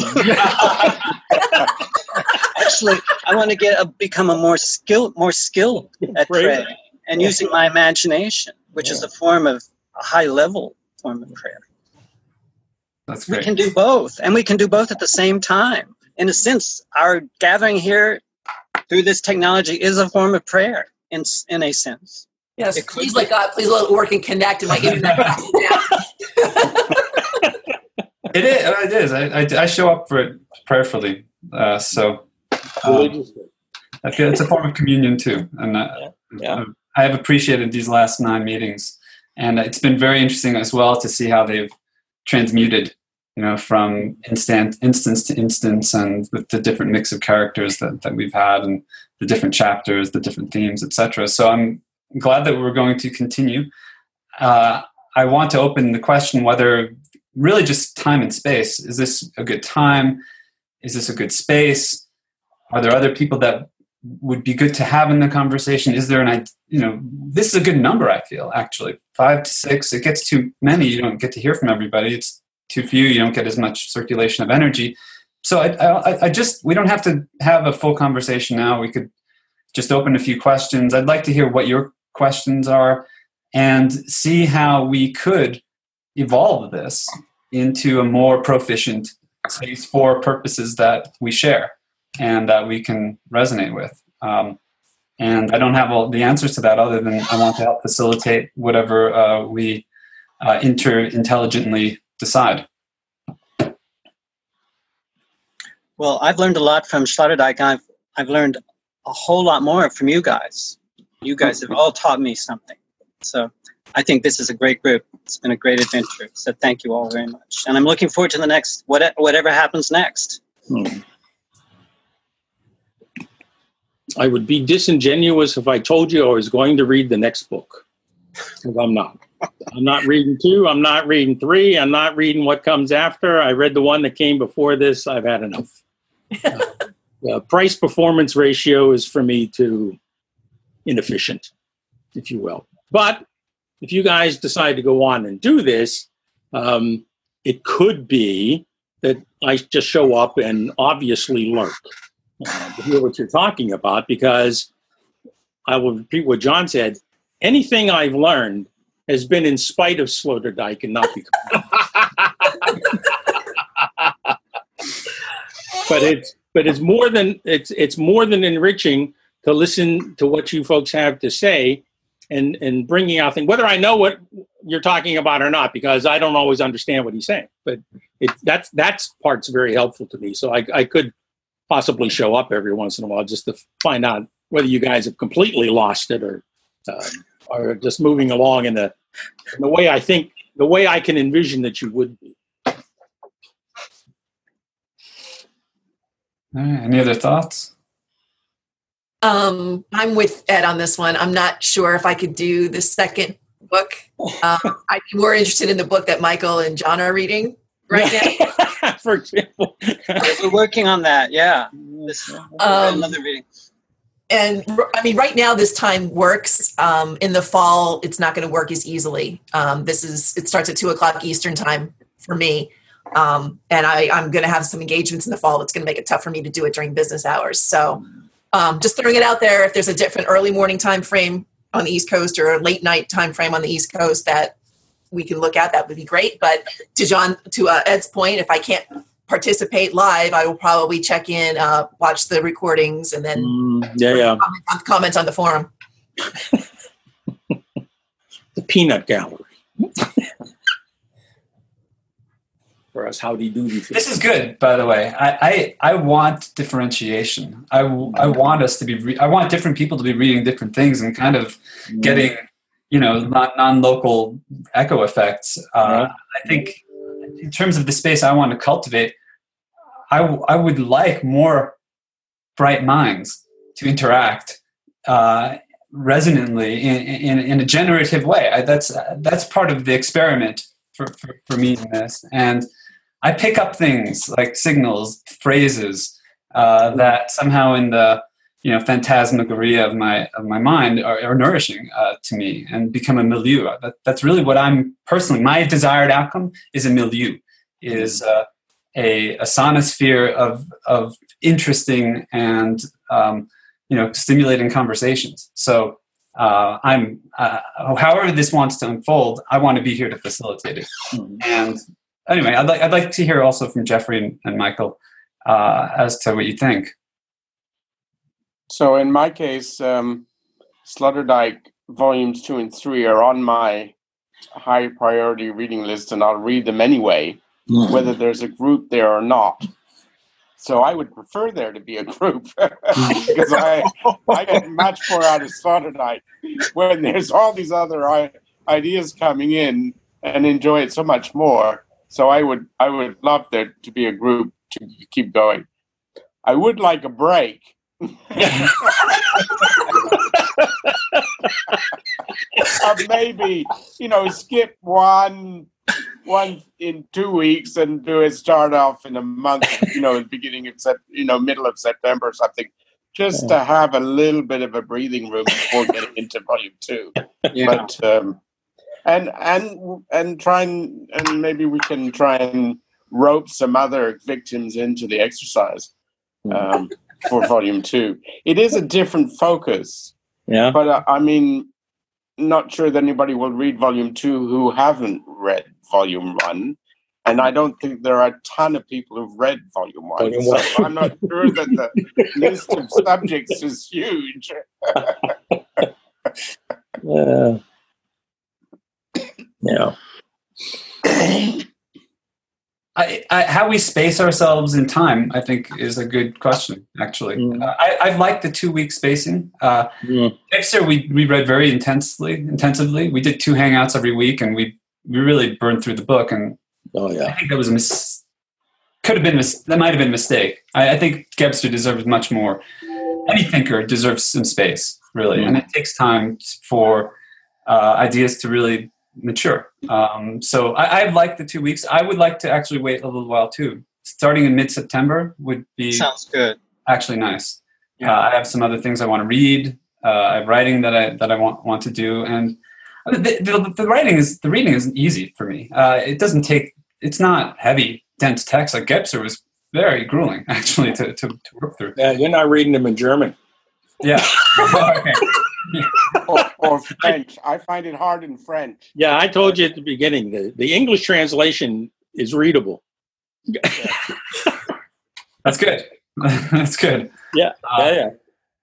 Actually, I want to get a, become a more skilled more skilled at Prayer. praying and using my imagination, which is a form of a high level form of prayer. That's We great. can do both, and we can do both at the same time. In a sense, our gathering here through this technology is a form of prayer, in in a sense. Yes, It could please be. let God, please let it work and connect, and my internet goes down. It is. It is. I, I, I show up for it prayerfully. Uh, so um, I feel it's a form of communion too. And uh, Yeah, yeah. I have appreciated these last nine meetings. And it's been very interesting as well to see how they've transmuted, you know, from instant, instance to instance, and with the different mix of characters that, that we've had and the different chapters, the different themes, et cetera. So I'm glad that we're going to continue. Uh, I want to open the question whether really just time and space. Is this a good time? Is this a good space? Are there other people that would be good to have in the conversation? Is there an, you know, this is a good number, I feel, actually. Five to six, it gets too many. You don't get to hear from everybody. It's too few. You don't get as much circulation of energy. So I, I, I just, we don't have to have a full conversation now. We could just open a few questions. I'd like to hear what your questions are and see how we could evolve this into a more proficient space for purposes that we share and that we can resonate with. Um, and I don't have all the answers to that other than I want to help facilitate whatever uh, we uh, inter-intelligently decide. Well, I've learned a lot from Sloterdijk. I've I've learned a whole lot more from you guys. You guys have all taught me something. So I think this is a great group. It's been a great adventure. So thank you all very much. And I'm looking forward to the next, what, whatever happens next. Hmm. I would be disingenuous if I told you I was going to read the next book, because I'm not. I'm not reading two. I'm not reading three. I'm not reading what comes after. I read the one that came before this. I've had enough. uh, the price-performance ratio is, for me, too inefficient, if you will. But if you guys decide to go on and do this, um, it could be that I just show up and obviously lurk uh, to hear what you're talking about, because I will repeat what John said. Anything I've learned has been in spite of Sloterdijk and not because. but it's but it's more than it's it's more than enriching to listen to what you folks have to say, and and bringing out things, whether I know what you're talking about or not, because I don't always understand what he's saying. But it that's that's part's very helpful to me. So I I could possibly show up every once in a while just to find out whether you guys have completely lost it or uh, or just moving along in the in the way I think the way I can envision that you would be. All right. Any other thoughts? Um, I'm with Ed on this one. I'm not sure if I could do the second book. Um, I'd be more interested in the book that Michael and John are reading right now. For example. We're working on that. Yeah. This, Um, another reading. And I mean, right now this time works. Um, in the fall, it's not going to work as easily. Um, this is it starts at two o'clock Eastern time for me, um, and I, I'm going to have some engagements in the fall that's going to make it tough for me to do it during business hours. So, um, just throwing it out there. If there's a different early morning time frame on the East Coast or a late night time frame on the East Coast that we can look at, that would be great. But to John, to uh, Ed's point, if I can't participate live, I will probably check in, uh, watch the recordings, and then Mm, yeah, yeah. comment on, comment on the forum. The peanut gallery. For us howdy doody. This is good, by the way. I, I, I want differentiation. I, I want us to be. Re- I want different people to be reading different things and kind of getting, you know, non non-local echo effects. Uh, I think, in terms of the space I want to cultivate, I, w- I would like more bright minds to interact uh, resonantly in, in, in a generative way. I, that's that's part of the experiment for, for, for me in this. And I pick up things like signals, phrases uh, that somehow in the you know phantasmagoria of my of my mind are, are nourishing uh, to me and become a milieu. That, that's really what I'm personally. My desired outcome is a milieu, is uh, a a sonosphere of of interesting and um, you know stimulating conversations. So uh, I'm uh, however this wants to unfold, I want to be here to facilitate it. And anyway, I'd like I'd like to hear also from Jeffrey and, and Michael uh, as to what you think. So in my case, um, Sloterdijk volumes two and three are on my high priority reading list, and I'll read them anyway, mm. whether there's a group there or not. So I would prefer there to be a group because I I get much more out of Sloterdijk when there's all these other I- ideas coming in, and enjoy it so much more. So I would I would love there to be a group to keep going. I would like a break. uh, maybe you know skip one one in two weeks and do it start off in a month, you know, in the beginning of Sep- you know middle of September or something, just to have a little bit of a breathing room before getting into volume two. Yeah. But um, and and and try and and maybe we can try and rope some other victims into the exercise. Um, for volume two. It is a different focus. Yeah. But uh, I mean, not sure that anybody will read volume two who haven't read volume one. And I don't think there are a ton of people who've read volume one. Volume one. So I'm not sure that the list of subjects is huge. uh, yeah. I, I, how we space ourselves in time, I think, is a good question, actually. Mm. Uh, I, I've liked the two-week spacing. Uh, mm. Hipster, we, we read very intensely, intensively. We did two hangouts every week, and we, we really burned through the book. And oh, yeah. I think that was a mis- could have been mis- that might have been a mistake. I, I think Gebster deserves much more. Any thinker deserves some space, really, mm. and it takes time for uh, ideas to really mature. Um, so I, I like the two weeks. I would like to actually wait a little while too. Starting in mid-September would be sounds good. Actually, nice. Yeah. Uh, I have some other things I want to read. Uh, I have writing that I that I want want to do, and the, the, the writing is the reading is easy for me. Uh, it doesn't take. It's not heavy, dense text. Like Gebser was very grueling actually to, to, to work through. Yeah, you're not reading them in German. Yeah. Okay. or, or French. I find it hard in French. Yeah, I told you at the beginning, the, the English translation is readable. uh, That's good. That's good. Yeah, Uh, yeah, yeah.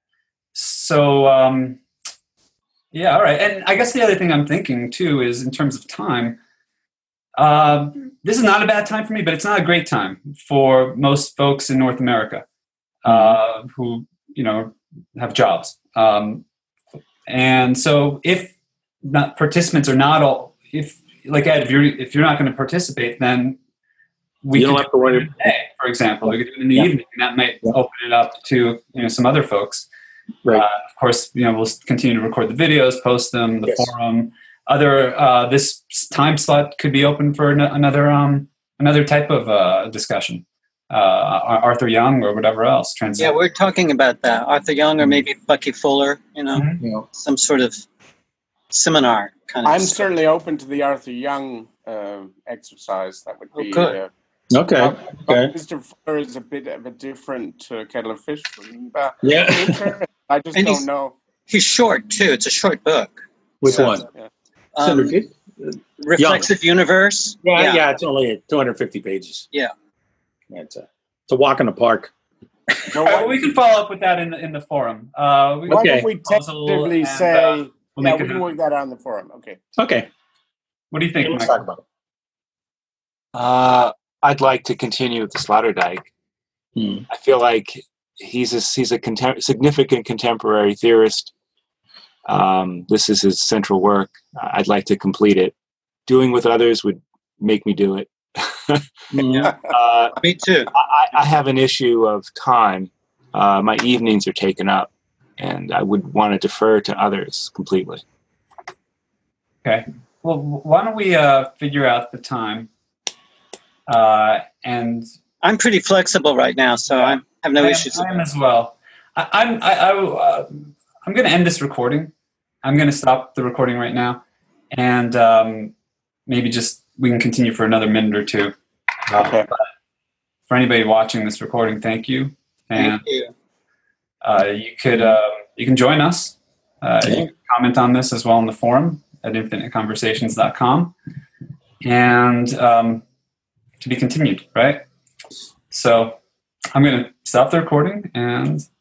So, um, yeah, all right. And I guess the other thing I'm thinking too is in terms of time. Uh, this is not a bad time for me, but it's not a great time for most folks in North America uh, who, you know, have jobs. Um, and so, if not participants are not all, if like Ed, if you're if you're not going to participate, then we You could don't have to worry. do it today, for example. We could do it in the Yeah. evening, and that might Yeah. open it up to you know some other folks. Right. Uh, of course, you know we'll continue to record the videos, post them, the Yes. forum. Other uh, this time slot could be open for an- another um, another type of uh, discussion. Uh, Arthur Young or whatever else. Trans- Yeah, we're talking about that. Arthur Young or maybe Bucky Fuller, you know, Mhm. You know, some sort of seminar kind of I'm stuff. certainly open to the Arthur Young uh, exercise. That would Oh, be. good. Uh, okay. but- but Okay. Mister Fuller is a bit of a different uh, kettle of fish for me. But Yeah. interest, I just And don't he's- know. He's short too. It's a short book. Which So, one? Um, Syndicate? Reflexive Universe. Yeah, yeah, It's only two hundred fifty pages. Yeah. Yeah, it's a, it's a walk in the park. No, All right, why, well, we can follow up with that in the, in the forum. Uh, we, why Okay. don't we Proposal tentatively and, say? uh, we'll yeah, make we it can work happen. that out on the forum. Okay. Okay. What do you think, Let's Michael? talk about it. Uh, I'd like to continue with the Sloterdijk. Hmm. I feel like he's a, he's a contem- significant contemporary theorist. Um, this is his central work. I'd like to complete it. Doing with others would make me do it. Mhm. uh, Me too. I, I have an issue of time. Uh, my evenings are taken up, and I would want to defer to others completely. Okay. Well, why don't we uh, figure out the time? Uh, and I'm pretty flexible right now, so I have no I am, issues. I am as well. I, I'm I, I, uh, I'm going to end this recording. I'm going to stop the recording right now, and um, maybe just we can continue for another minute or two. Okay. But for anybody watching this recording, thank you, and Thank you. uh, you could uh, you can join us. Uh, Yeah. You can comment on this as well in the forum at infinite conversations dot com, and um, to be continued. Right. So I'm going to stop the recording and